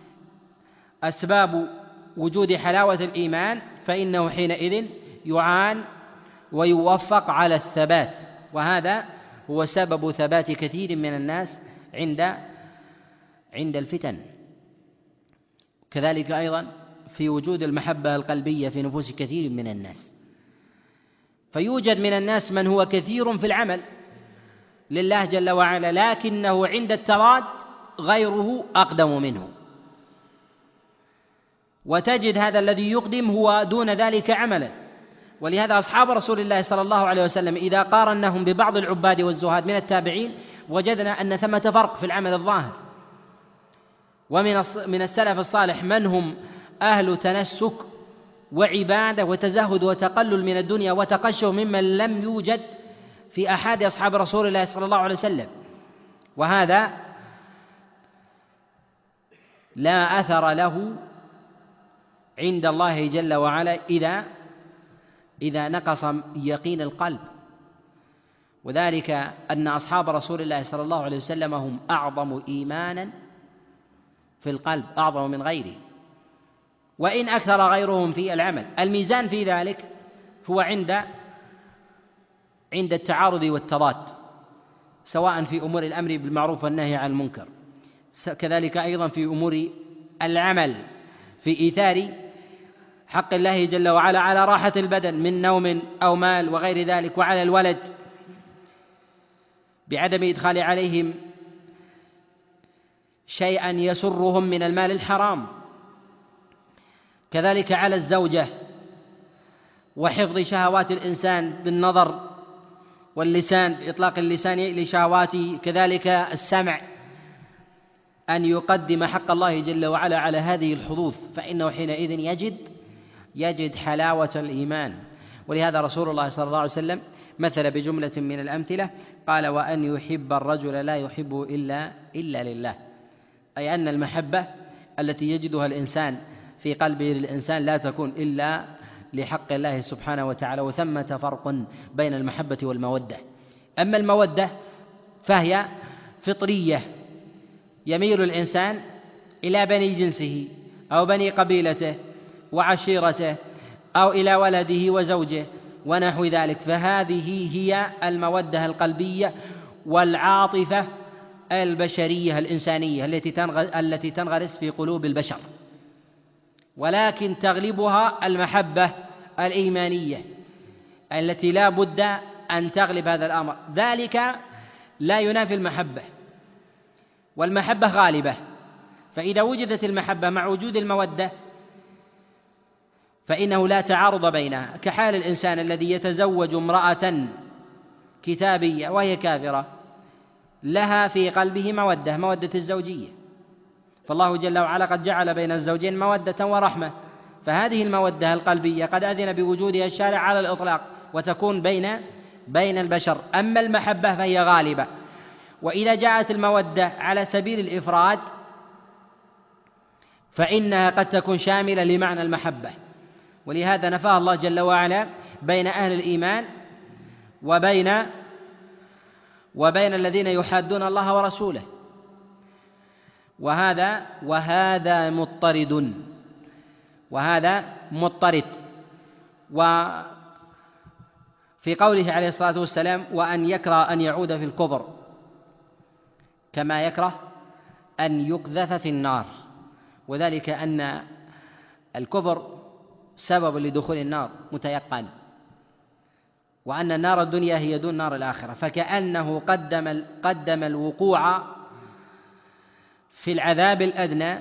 أسباب وجود حلاوة الإيمان، فإنه حينئذ يعان ويوفق على الثبات، وهذا هو سبب ثبات كثير من الناس عند الفتن. كذلك أيضا في وجود المحبة القلبية في نفوس كثير من الناس. فيوجد من الناس من هو كثير في العمل لله جل وعلا، لكنه عند التراد غيره أقدم منه، وتجد هذا الذي يقدم هو دون ذلك عملا. ولهذا أصحاب رسول الله صلى الله عليه وسلم إذا قارنهم ببعض العباد والزهاد من التابعين وجدنا أن ثمة فرق في العمل الظاهر. ومن السلف الصالح من هم أهل تنسك وعبادة وتزهد وتقلل من الدنيا وتقشف ممن لم يوجد في أحد أصحاب رسول الله صلى الله عليه وسلم، وهذا لا أثر له عند الله جل وعلا إذا نقص يقين القلب. وذلك أن أصحاب رسول الله صلى الله عليه وسلم هم أعظم إيمانا في القلب، أعظم من غيره، وإن أكثر غيرهم في العمل. الميزان في ذلك هو عند التعارض والتضاد، سواء في أمور الأمر بالمعروف والنهي عن المنكر، كذلك أيضا في أمور العمل في إيثار حق الله جل وعلا على راحة البدن من نوم أو مال وغير ذلك، وعلى الولد بعدم إدخال عليهم شيئا يسرهم من المال الحرام، كذلك على الزوجة وحفظ شهوات الإنسان بالنظر واللسان بإطلاق اللسان لشهواته، كذلك السمع أن يقدم حق الله جل وعلا على هذه الحظوظ، فإنه حينئذ يجد حلاوة الإيمان. ولهذا رسول الله صلى الله عليه وسلم مثل بجملة من الأمثلة قال: وأن يحب الرجل لا يحبه إلا لله، أي أن المحبة التي يجدها الإنسان في قلبه للإنسان لا تكون إلا لحق الله سبحانه وتعالى. وثمة فرق بين المحبة والمودة. أما المودة فهي فطرية، يميل الإنسان إلى بني جنسه أو بني قبيلته وعشيرته أو إلى ولده وزوجه ونحو ذلك، فهذه هي المودة القلبية والعاطفة البشرية الإنسانية التي تنغرس في قلوب البشر، ولكن تغلبها المحبة الإيمانية التي لا بد أن تغلب هذا الأمر. ذلك لا ينافي المحبة، والمحبة غالبة، فإذا وجدت المحبة مع وجود المودة فإنه لا تعارض بينها، كحال الإنسان الذي يتزوج امرأة كتابية وهي كافرة لها في قلبه مودة الزوجية، فالله جل وعلا قد جعل بين الزوجين مودة ورحمة، فهذه المودة القلبية قد أذن بوجودها الشارع على الإطلاق وتكون بين البشر. أما المحبة فهي غالبة، وإذا جاءت المودة على سبيل الإفراد فإنها قد تكون شاملة لمعنى المحبة، ولهذا نفاها الله جل وعلا بين أهل الإيمان وبين الذين يحادون الله ورسوله. وهذا مضطرد. وفي قوله عليه الصلاة والسلام: وأن يكره أن يعود في الكفر كما يكره أن يقذف في النار، وذلك أن الكفر سبب لدخول النار متيقن، وأن النار الدنيا هي دون نار الآخرة، فكأنه قدم الوقوع في العذاب الأدنى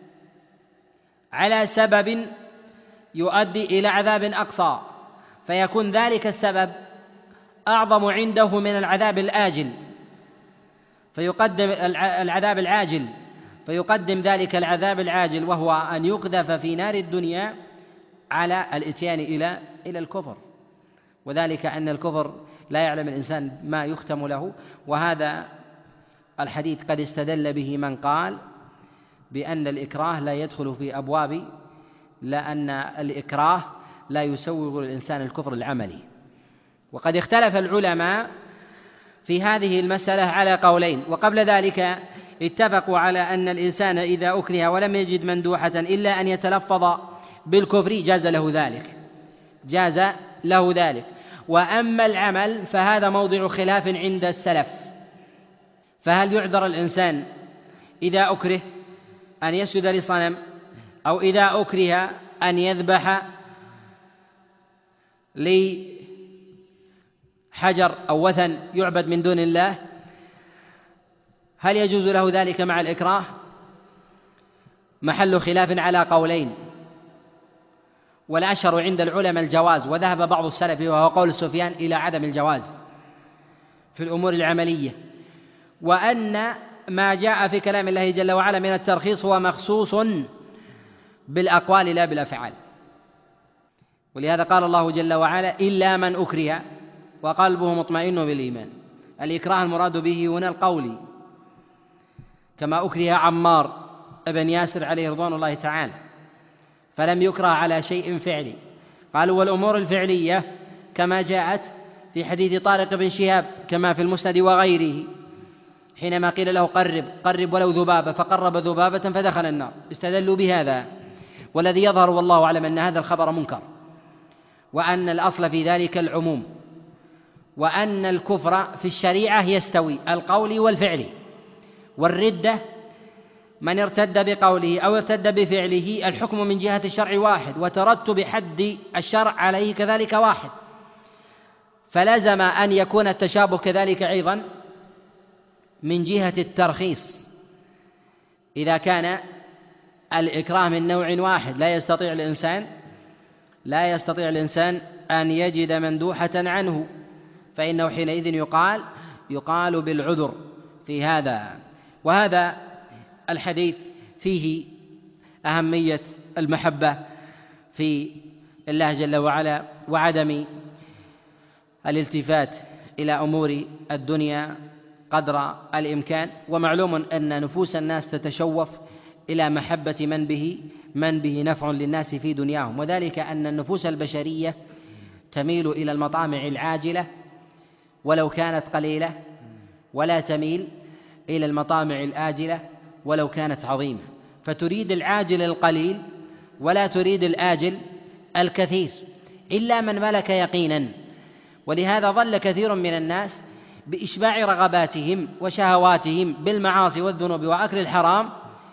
على سبب يؤدي إلى عذاب أقصى، فيكون ذلك السبب أعظم عنده من العذاب الآجل، فيقدم العذاب العاجل، فيقدم ذلك العذاب العاجل وهو أن يقذف في نار الدنيا على الإتيان إلى الكفر، وذلك أن الكفر لا يعلم الإنسان ما يختم له. وهذا الحديث قد استدل به من قال بأن الإكراه لا يدخل في أبواب، لأن الإكراه لا يسوغ للإنسان الكفر العملي. وقد اختلف العلماء في هذه المسألة على قولين، وقبل ذلك اتفقوا على أن الإنسان إذا أكره ولم يجد مندوحة إلا أن يتلفظ بالكفر جاز له ذلك. وأما العمل فهذا موضع خلاف عند السلف، فهل يعذر الإنسان إذا أكره أن يسجد لصنم، أو إذا أكره أن يذبح لحجر أو وثن يعبد من دون الله؟ هل يجوز له ذلك مع الإكراه؟ محل خلاف على قولين، والأشهر عند العلماء الجواز، وذهب بعض السلف وهو قول سفيان إلى عدم الجواز في الأمور العملية، وأن ما جاء في كلام الله جل وعلا من الترخيص هو مخصوص بالأقوال لا بالأفعال. ولهذا قال الله جل وعلا: إلا من أكره وقلبه مطمئن بالإيمان. الإكراه المراد به هنا القولي، كما أكره عمار ابن ياسر عليه رضوان الله تعالى، فلم يكره على شيء فعلي. قالوا: والأمور الفعلية كما جاءت في حديث طارق بن شهاب كما في المسند وغيره، حينما قيل له قرب ولو ذبابة، فقرب ذبابة فدخل النار، استدلوا بهذا. والذي يظهر والله أعلم أن هذا الخبر منكر، وأن الأصل في ذلك العموم، وأن الكفر في الشريعة يستوي القول والفعل، والردة من ارتد بقوله أو ارتد بفعله الحكم من جهة الشرع واحد، وترتب حد الشرع عليه كذلك واحد، فلزم أن يكون التشابه كذلك أيضا من جهة الترخيص. إذا كان الإكراه من نوع واحد لا يستطيع الإنسان أن يجد مندوحة عنه، فإنه حينئذ يقال بالعذر في هذا. وهذا الحديث فيه أهمية المحبة في الله جل وعلا، وعدم الالتفات إلى أمور الدنيا قدر الإمكان. ومعلوم أن نفوس الناس تتشوف إلى محبة من به نفع للناس في دنياهم، وذلك أن النفوس البشرية تميل إلى المطامع العاجلة ولو كانت قليلة، ولا تميل إلى المطامع الآجلة ولو كانت عظيمة، فتريد العاجل القليل ولا تريد الآجل الكثير إلا من ملك يقينا. ولهذا ظل كثير من الناس بإشباع رغباتهم وشهواتهم بالمعاصي والذنوب وأكل الحرام،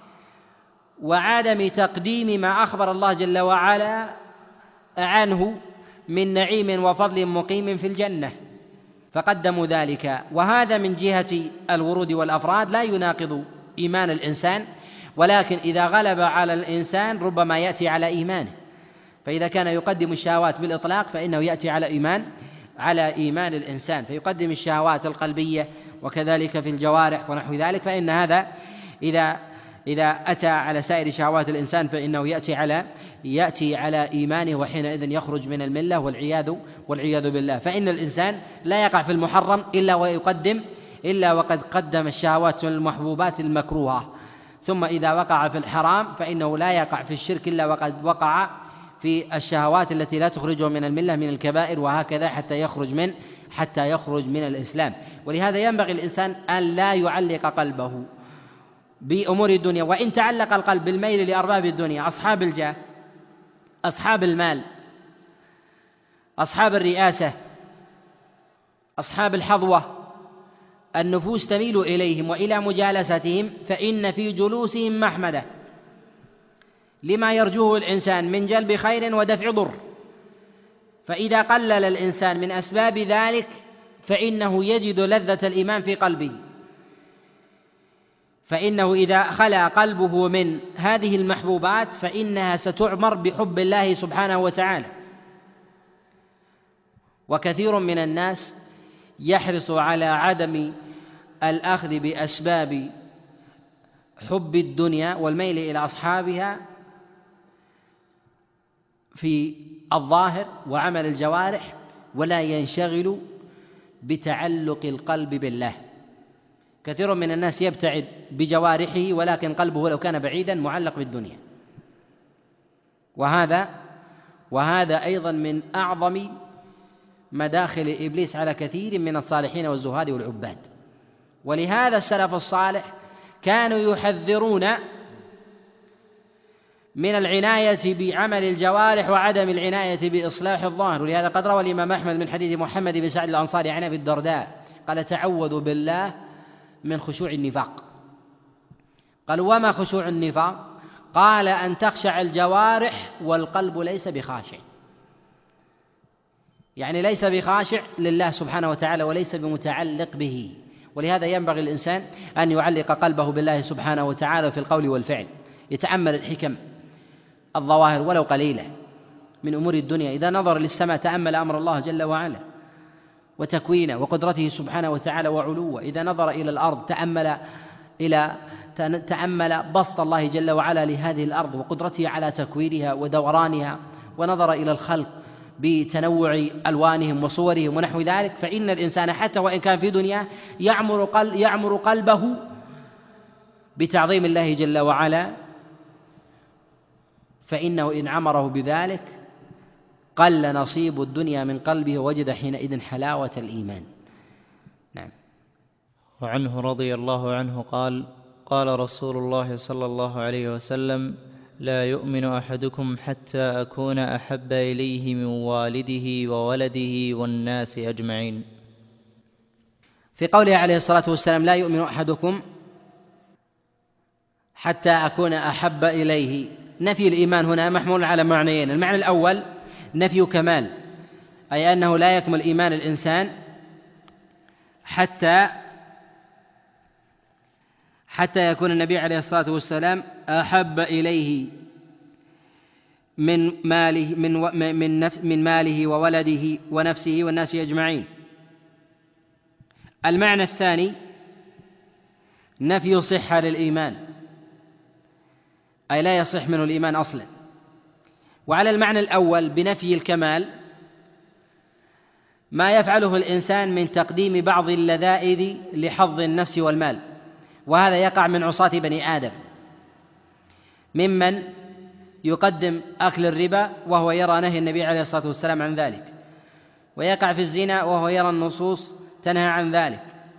وعدم تقديم ما أخبر الله جل وعلا عنه من نعيم وفضل مقيم في الجنة، فقدموا ذلك. وهذا من جهة الورود والأفراد لا يناقض إيمان الإنسان، ولكن إذا غلب على الإنسان ربما يأتي على إيمانه، فإذا كان يقدم الشهوات بالإطلاق فإنه يأتي على إيمان الإنسان، فيقدم الشهوات القلبية وكذلك في الجوارح ونحو ذلك، فإن هذا إذا أتى على سائر شهوات الإنسان فإنه يأتي على إيمانه، وحينئذ يخرج من الملة والعياذ بالله. فإن الإنسان لا يقع في المحرم إلا وقد قدم الشهوات والمحبوبات المكروهة، ثم إذا وقع في الحرام فإنه لا يقع في الشرك إلا وقد وقع في الشهوات التي لا تخرجه من الملة من الكبائر، وهكذا حتى يخرج من الإسلام. ولهذا ينبغي الإنسان أن لا يعلق قلبه بأمور الدنيا، وإن تعلق القلب بالميل لأرباب الدنيا، أصحاب الجاه، أصحاب المال، أصحاب الرئاسة، أصحاب الحظوة، النفوس تميل إليهم وإلى مجالستهم، فإن في جلوسهم محمدة لما يرجوه الإنسان من جلب خير ودفع ضر. فإذا قلل الإنسان من أسباب ذلك فإنه يجد لذة الإيمان في قلبه، فإنه إذا خلا قلبه من هذه المحبوبات فإنها ستعمر بحب الله سبحانه وتعالى. وكثير من الناس يحرص على عدم الأخذ بأسباب حب الدنيا والميل إلى أصحابها في الظاهر وعمل الجوارح، ولا ينشغل بتعلق القلب بالله. كثير من الناس يبتعد بجوارحه ولكن قلبه لو كان بعيدا معلق بالدنيا، وهذا أيضا من أعظم مداخل إبليس على كثير من الصالحين والزهاد والعباد. ولهذا السلف الصالح كانوا يحذرون من العناية بعمل الجوارح وعدم العناية بإصلاح الظاهر. ولهذا قد روى الإمام أحمد من حديث محمد بن سعد الأنصاري عن أبي الدرداء قال: تعوذوا بالله من خشوع النفاق. قالوا: وما خشوع النفاق؟ قال: أن تخشع الجوارح والقلب ليس بخاشع، يعني ليس بخاشع لله سبحانه وتعالى وليس بمتعلق به. ولهذا ينبغي الإنسان أن يعلق قلبه بالله سبحانه وتعالى في القول والفعل، يتأمل الحكم الظواهر ولو قليلة من أمور الدنيا. إذا نظر للسماء تأمل أمر الله جل وعلا وتكوينه وقدرته سبحانه وتعالى وعلوه. إذا نظر إلى الأرض تأمل بسط الله جل وعلا لهذه الأرض وقدرته على تكوينها ودورانها، ونظر إلى الخلق بتنوع ألوانهم وصورهم ونحو ذلك. فإن الإنسان حتى وإن كان في دنياه يعمر قلبه بتعظيم الله جل وعلا، فإنه إن عمره بذلك قل نصيب الدنيا من قلبه ووجد حينئذ حلاوة الإيمان. نعم. وعنه رضي الله عنه قال: قال رسول الله صلى الله عليه وسلم: لا يؤمن أحدكم حتى أكون أحب إليه من والده وولده والناس أجمعين. في قوله عليه الصلاة والسلام: لا يؤمن أحدكم حتى أكون أحب إليه، نفي الإيمان هنا محمول على معنيين. المعنى الأول نفي كمال، أي أنه لا يكمل إيمان الإنسان حتى يكون النبي عليه الصلاة والسلام أحب إليه من ماله وولده ونفسه والناس أجمعين. المعنى الثاني نفي صحة للإيمان، أي لا يصح منه الإيمان أصلا. وعلى المعنى الأول بنفي الكمال ما يفعله الإنسان من تقديم بعض اللذائذ لحظ النفس والمال، وهذا يقع من عصاة بني آدم، ممن يقدم أكل الربا وهو يرى نهي النبي عليه الصلاة والسلام عن ذلك، ويقع في الزنا وهو يرى النصوص تنهى عن ذلك،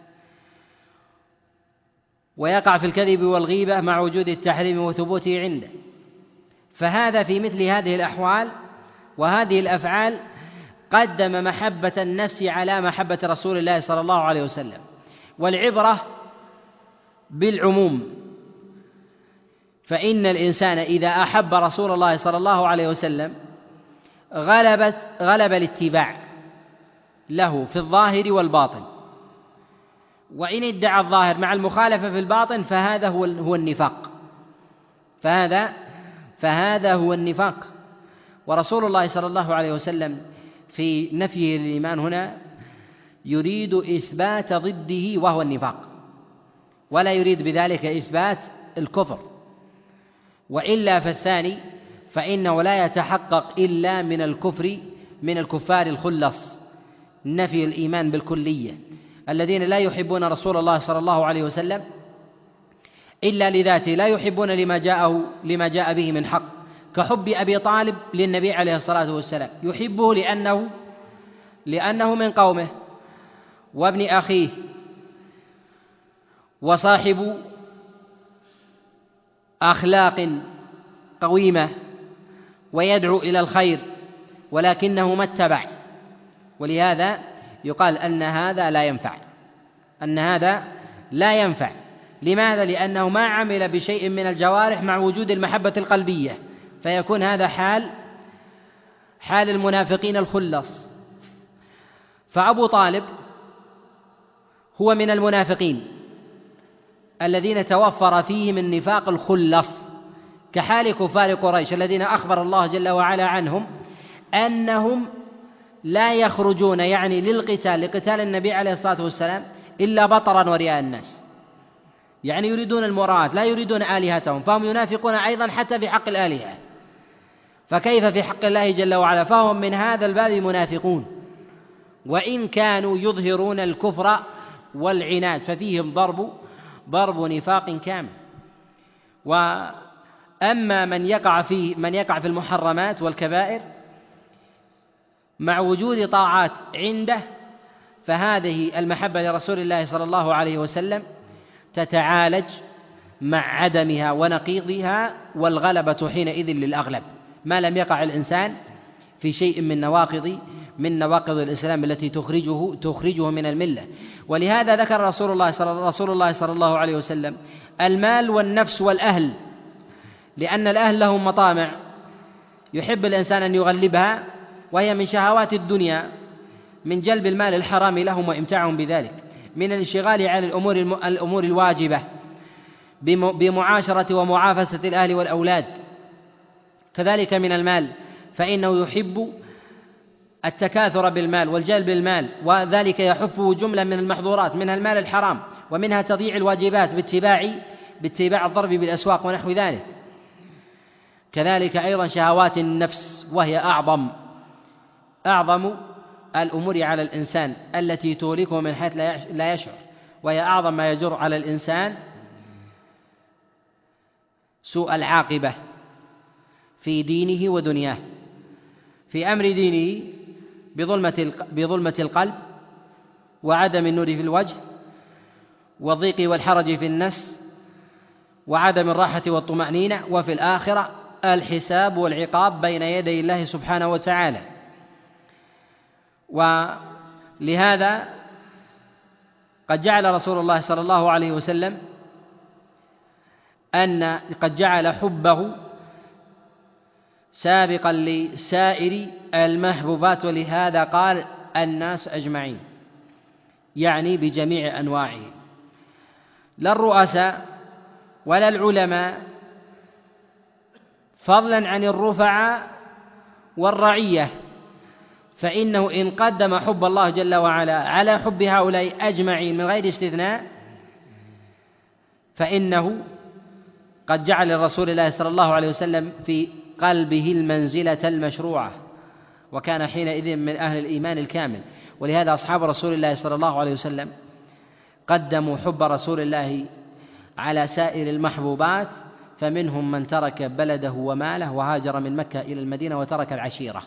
ويقع في الكذب والغيبة مع وجود التحريم وثبوته عنده. فهذا في مثل هذه الأحوال وهذه الأفعال قدم محبة النفس على محبة رسول الله صلى الله عليه وسلم. والعبرة بالعموم، فإن الإنسان إذا أحب رسول الله صلى الله عليه وسلم غلب الاتباع له في الظاهر والباطن، وإن ادعى الظاهر مع المخالفة في الباطن فهذا هو النفاق، فهذا هو النفاق. ورسول الله صلى الله عليه وسلم في نفيه الإيمان هنا يريد إثبات ضده وهو النفاق، ولا يريد بذلك إثبات الكفر، وإلا فالثاني فإنه لا يتحقق إلا من الكفار الخلص، نفي الإيمان بالكلية، الذين لا يحبون رسول الله صلى الله عليه وسلم إلا لذاته، لا يحبون لما جاء به من حق، كحب أبي طالب للنبي عليه الصلاة والسلام، يحبه لأنه من قومه وابن أخيه وصاحب أخلاق قويمة ويدعو إلى الخير، ولكنه ما اتبع، ولهذا يقال أن هذا لا ينفع. لماذا؟ لأنه ما عمل بشيء من الجوارح مع وجود المحبة القلبية، فيكون هذا حال المنافقين الخلص. فأبو طالب هو من المنافقين الذين توفر فيهم النفاق الخلص، كحال كفار قريش الذين أخبر الله جل وعلا عنهم أنهم لا يخرجون يعني لقتال النبي عليه الصلاة والسلام إلا بطرا ورياء الناس، يعني يريدون المراد لا يريدون آلهتهم، فهم ينافقون أيضا حتى في حق الآلهة، فكيف في حق الله جل وعلا؟ فهم من هذا الباب منافقون، وإن كانوا يظهرون الكفر والعناد ففيهم ضرب نفاق كامل. وأما من يقع في المحرمات والكبائر مع وجود طاعات عنده، فهذه المحبة لرسول الله صلى الله عليه وسلم تتعالج مع عدمها ونقيضها، والغلبة حينئذ للأغلب، ما لم يقع الإنسان في شيء من نواقض الإسلام التي تخرجه من الملة. ولهذا ذكر رسول الله صلى الله عليه وسلم المال والنفس والأهل، لأن الأهل لهم مطامع يحب الإنسان أن يغلبها، وهي من شهوات الدنيا، من جلب المال الحرام لهم وإمتاعهم بذلك، من الانشغال عن الأمور الواجبة بمعاشرة ومعافسة الأهل والأولاد. كذلك من المال، فإنه يحب التكاثر بالمال والجلب المال، وذلك يحفه جملة من المحظورات، منها المال الحرام، ومنها تضييع الواجبات باتباع الضرب بالأسواق ونحو ذلك. كذلك أيضا شهوات النفس، وهي أعظم الأمور على الإنسان التي تهلكه من حيث لا يشعر، وهي أعظم ما يجر على الإنسان سوء العاقبة في دينه ودنياه. في أمر دينه بظلمة القلب وعدم النور في الوجه والضيق والحرج في النفس وعدم الراحة والطمأنينة، وفي الآخرة الحساب والعقاب بين يدي الله سبحانه وتعالى. ولهذا قد جعل رسول الله صلى الله عليه وسلم قد جعل حبه سابقا لسائر المحبوبات، ولهذا قال الناس أجمعين، يعني بجميع أنواعهم، لا الرؤساء ولا العلماء، فضلا عن الرفعاء والرعية، فإنه إن قدم حب الله جل وعلا على حب هؤلاء أجمعين من غير استثناء، فإنه قد جعل رسول الله صلى الله عليه وسلم في قلبه المنزلة المشروعة، وكان حينئذ من أهل الإيمان الكامل. ولهذا أصحاب رسول الله صلى الله عليه وسلم قدموا حب رسول الله على سائر المحبوبات، فمنهم من ترك بلده وماله وهاجر من مكة إلى المدينة وترك العشيرة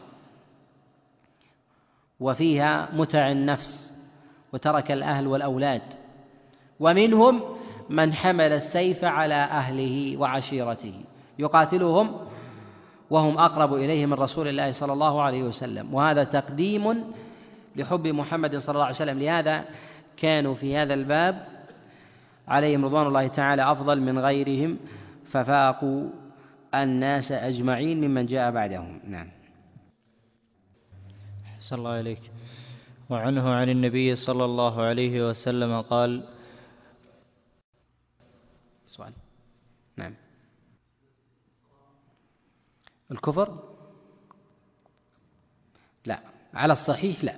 وفيها متع النفس وترك الأهل والأولاد، ومنهم من حمل السيف على أهله وعشيرته يقاتلهم وهم أقرب إليه من رسول الله صلى الله عليه وسلم، وهذا تقديم لحب محمد صلى الله عليه وسلم. لهذا كانوا في هذا الباب عليهم رضوان الله تعالى أفضل من غيرهم، ففاقوا الناس أجمعين ممن جاء بعدهم. نعم. أحسن الله إليك. وعنه عن النبي صلى الله عليه وسلم قال: سؤال. نعم. الكفر لا، على الصحيح لا،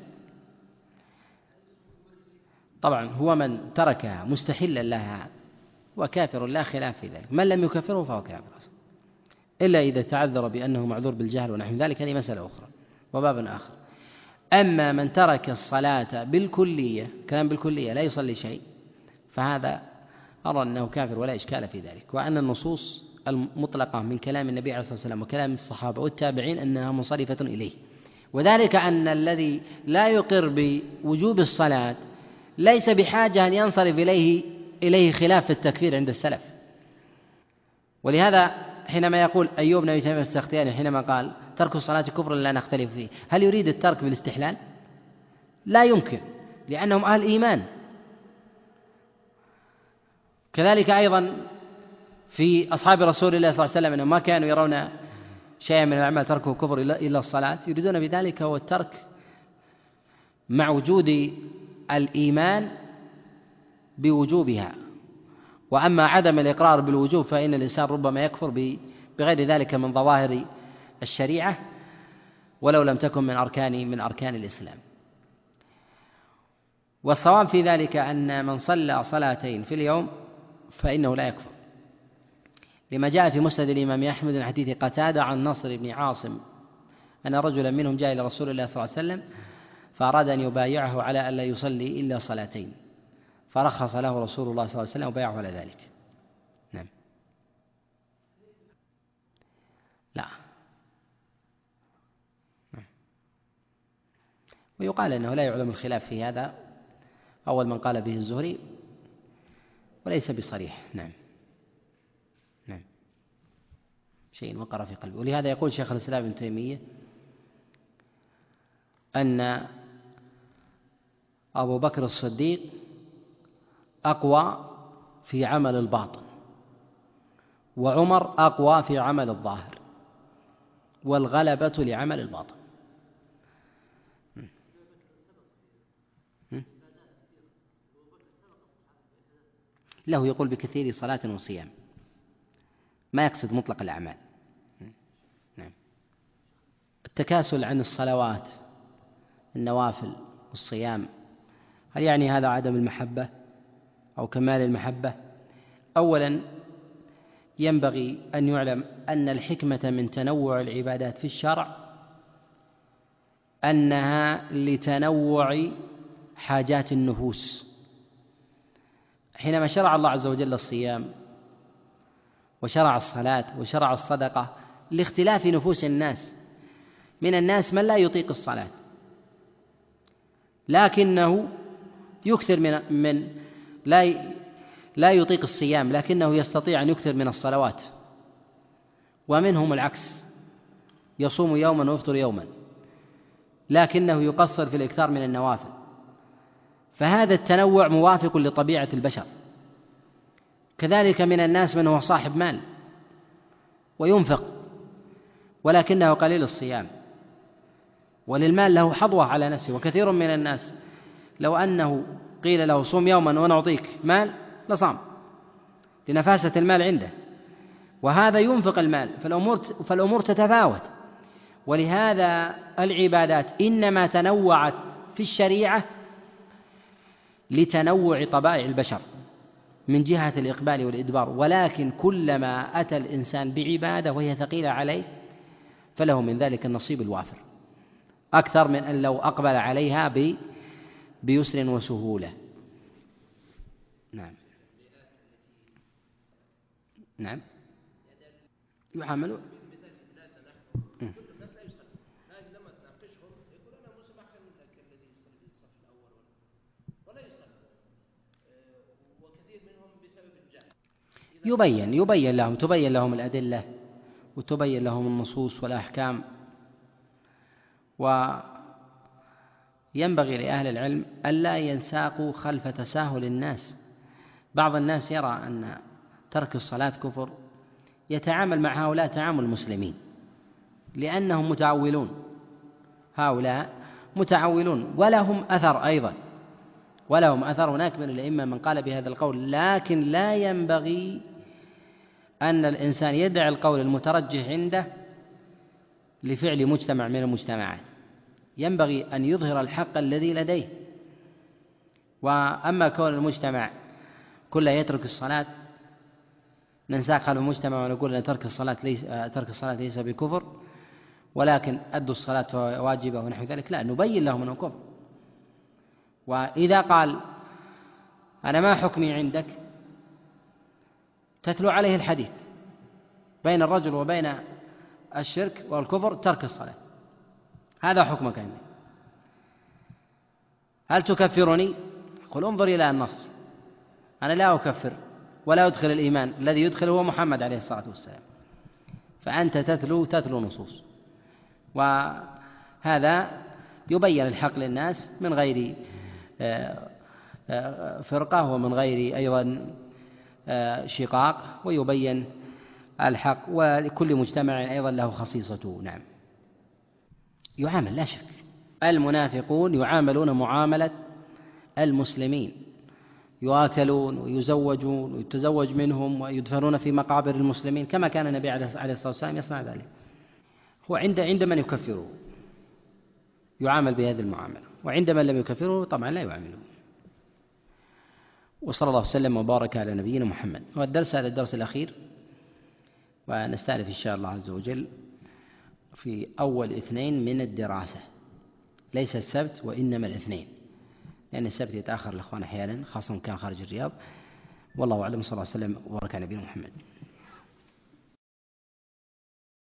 طبعا هو من تركها مستحلا لها وكافر، لا خلاف في ذلك، من لم يكفره فهو كافر إلا إذا تعذر بأنه معذور بالجهل ونحو ذلك، هذه مسألة أخرى وباب آخر. أما من ترك الصلاة بالكلية، كلام بالكلية لا يصلي شيء، فهذا أرى أنه كافر ولا إشكال في ذلك، وأن النصوص المطلقة من كلام النبي عليه الصلاة والسلام وكلام الصحابة والتابعين أنها منصرفة إليه، وذلك أن الذي لا يقر بوجوب الصلاة ليس بحاجة أن ينصرف إليه خلاف في التكفير عند السلف. ولهذا حينما يقول أيوب بن أبي تميم السختياني حينما قال ترك الصلاة كفر لا نختلف فيه، هل يريد الترك بالاستحلال؟ لا يمكن، لأنهم أهل إيمان. كذلك أيضا في أصحاب رسول الله صلى الله عليه وسلم أنهم ما كانوا يرون شيئا من الأعمال تركه كفر إلا الصلاة، يريدون بذلك هو الترك مع وجود الإيمان بوجوبها. وأما عدم الإقرار بالوجوب فإن الإنسان ربما يكفر بغير ذلك من ظواهر الشريعة ولو لم تكن من أركان الإسلام. والصواب في ذلك أن من صلى صلاتين في اليوم فإنه لا يكفر، لما جاء في مسند الإمام أحمد من حديث قتادة عن نصر بن عاصم أن رجلا منهم جاء إلى رسول الله صلى الله عليه وسلم فأراد أن يبايعه على ألا يصلي إلا صلاتين، فرخص له رسول الله صلى الله عليه وسلم وبايعه على ذلك. نعم. لا. ويقال أنه لا يعلم الخلاف في هذا، أول من قال به الزهري وليس بصريح. نعم. نعم. شيء وقر في قلبه. ولهذا يقول شيخ الإسلام ابن تيمية أن أبو بكر الصديق أقوى في عمل الباطن، وعمر أقوى في عمل الظاهر، والغلبة لعمل الباطن. له يقول بكثير صلاة وصيام، ما يقصد مطلق الأعمال. نعم. التكاسل عن الصلوات النوافل والصيام، هل يعني هذا عدم المحبة أو كمال المحبة؟ أولا ينبغي أن يعلم أن الحكمة من تنوع العبادات في الشرع أنها لتنوع حاجات النفوس. حينما شرع الله عز وجل الصيام وشرع الصلاة وشرع الصدقة لاختلاف نفوس الناس، من الناس من لا يطيق الصلاة لكنه يكثر من لا يطيق الصيام لكنه يستطيع أن يكثر من الصلوات، ومنهم العكس يصوم يوما ويفطر يوما لكنه يقصر في الإكثار من النوافل. فهذا التنوع موافق لطبيعة البشر. كذلك من الناس من هو صاحب مال وينفق ولكنه قليل الصيام، وللمال له حظوة على نفسه. وكثير من الناس لو أنه قيل له صوم يوما ونعطيك مال لصام لنفاسة المال عنده، وهذا ينفق المال، فالأمور تتفاوت. ولهذا العبادات إنما تنوعت في الشريعة لتنوع طبائع البشر من جهة الإقبال والإدبار، ولكن كلما أتى الإنسان بعبادة وهي ثقيلة عليه فله من ذلك النصيب الوافر أكثر من أن لو أقبل عليها بيسر وسهولة. نعم. نعم. يعاملون تبين لهم الأدلة وتبين لهم النصوص والأحكام. وينبغي لأهل العلم ألا ينساقوا خلف تساهل الناس. بعض الناس يرى أن ترك الصلاة كفر، يتعامل مع هؤلاء تعامل المسلمين لأنهم متعولون، هؤلاء متعولون ولهم أثر أيضا، ولهم أثر. هناك من الأئمة من قال بهذا القول، لكن لا ينبغي أن الإنسان يدع القول المترجح عنده لفعل مجتمع من المجتمعات، ينبغي أن يظهر الحق الذي لديه. وأما كون المجتمع كله يترك الصلاة، ننساق خلف المجتمع ونقول أن ترك الصلاة ليس بكفر، ولكن أدوا الصلاة واجبة ونحو ذلك، لا، نبين لهم أنه كفر. وإذا قال أنا ما حكمي عندك، تتلو عليه الحديث. بين الرجل وبين الشرك والكفر ترك الصلاة. هذا حكمك عندي. هل تكفرني؟ قل انظر إلى النص. أنا لا أكفر ولا أدخل الإيمان، الذي يدخل هو محمد عليه الصلاة والسلام. فأنت تتلو نصوص، وهذا يبين الحق للناس من غير فرقة ومن غير أيضا شقاق، ويبين الحق، ولكل مجتمع أيضا له خصيصته. نعم، يعامل لا شك. المنافقون يعاملون معاملة المسلمين، يؤكلون ويزوجون ويتزوج منهم ويدفنون في مقابر المسلمين، كما كان النبي عليه الصلاة والسلام يصنع ذلك. هو عند من يكفره يعامل بهذه المعاملة، وعند من لم يكفره طبعا لا يعامله. وصلى الله وسلم وبارك على نبينا محمد. والدرس هذا الدرس الأخير، ونستأنف إن شاء الله عز وجل في أول 2 من الدراسة، ليس السبت وإنما 2، لأن السبت يتأخر الأخوان أحيانا، خاصة كان خارج الرياض. والله أعلم، صلى الله عليه وسلم وبارك على نبينا محمد.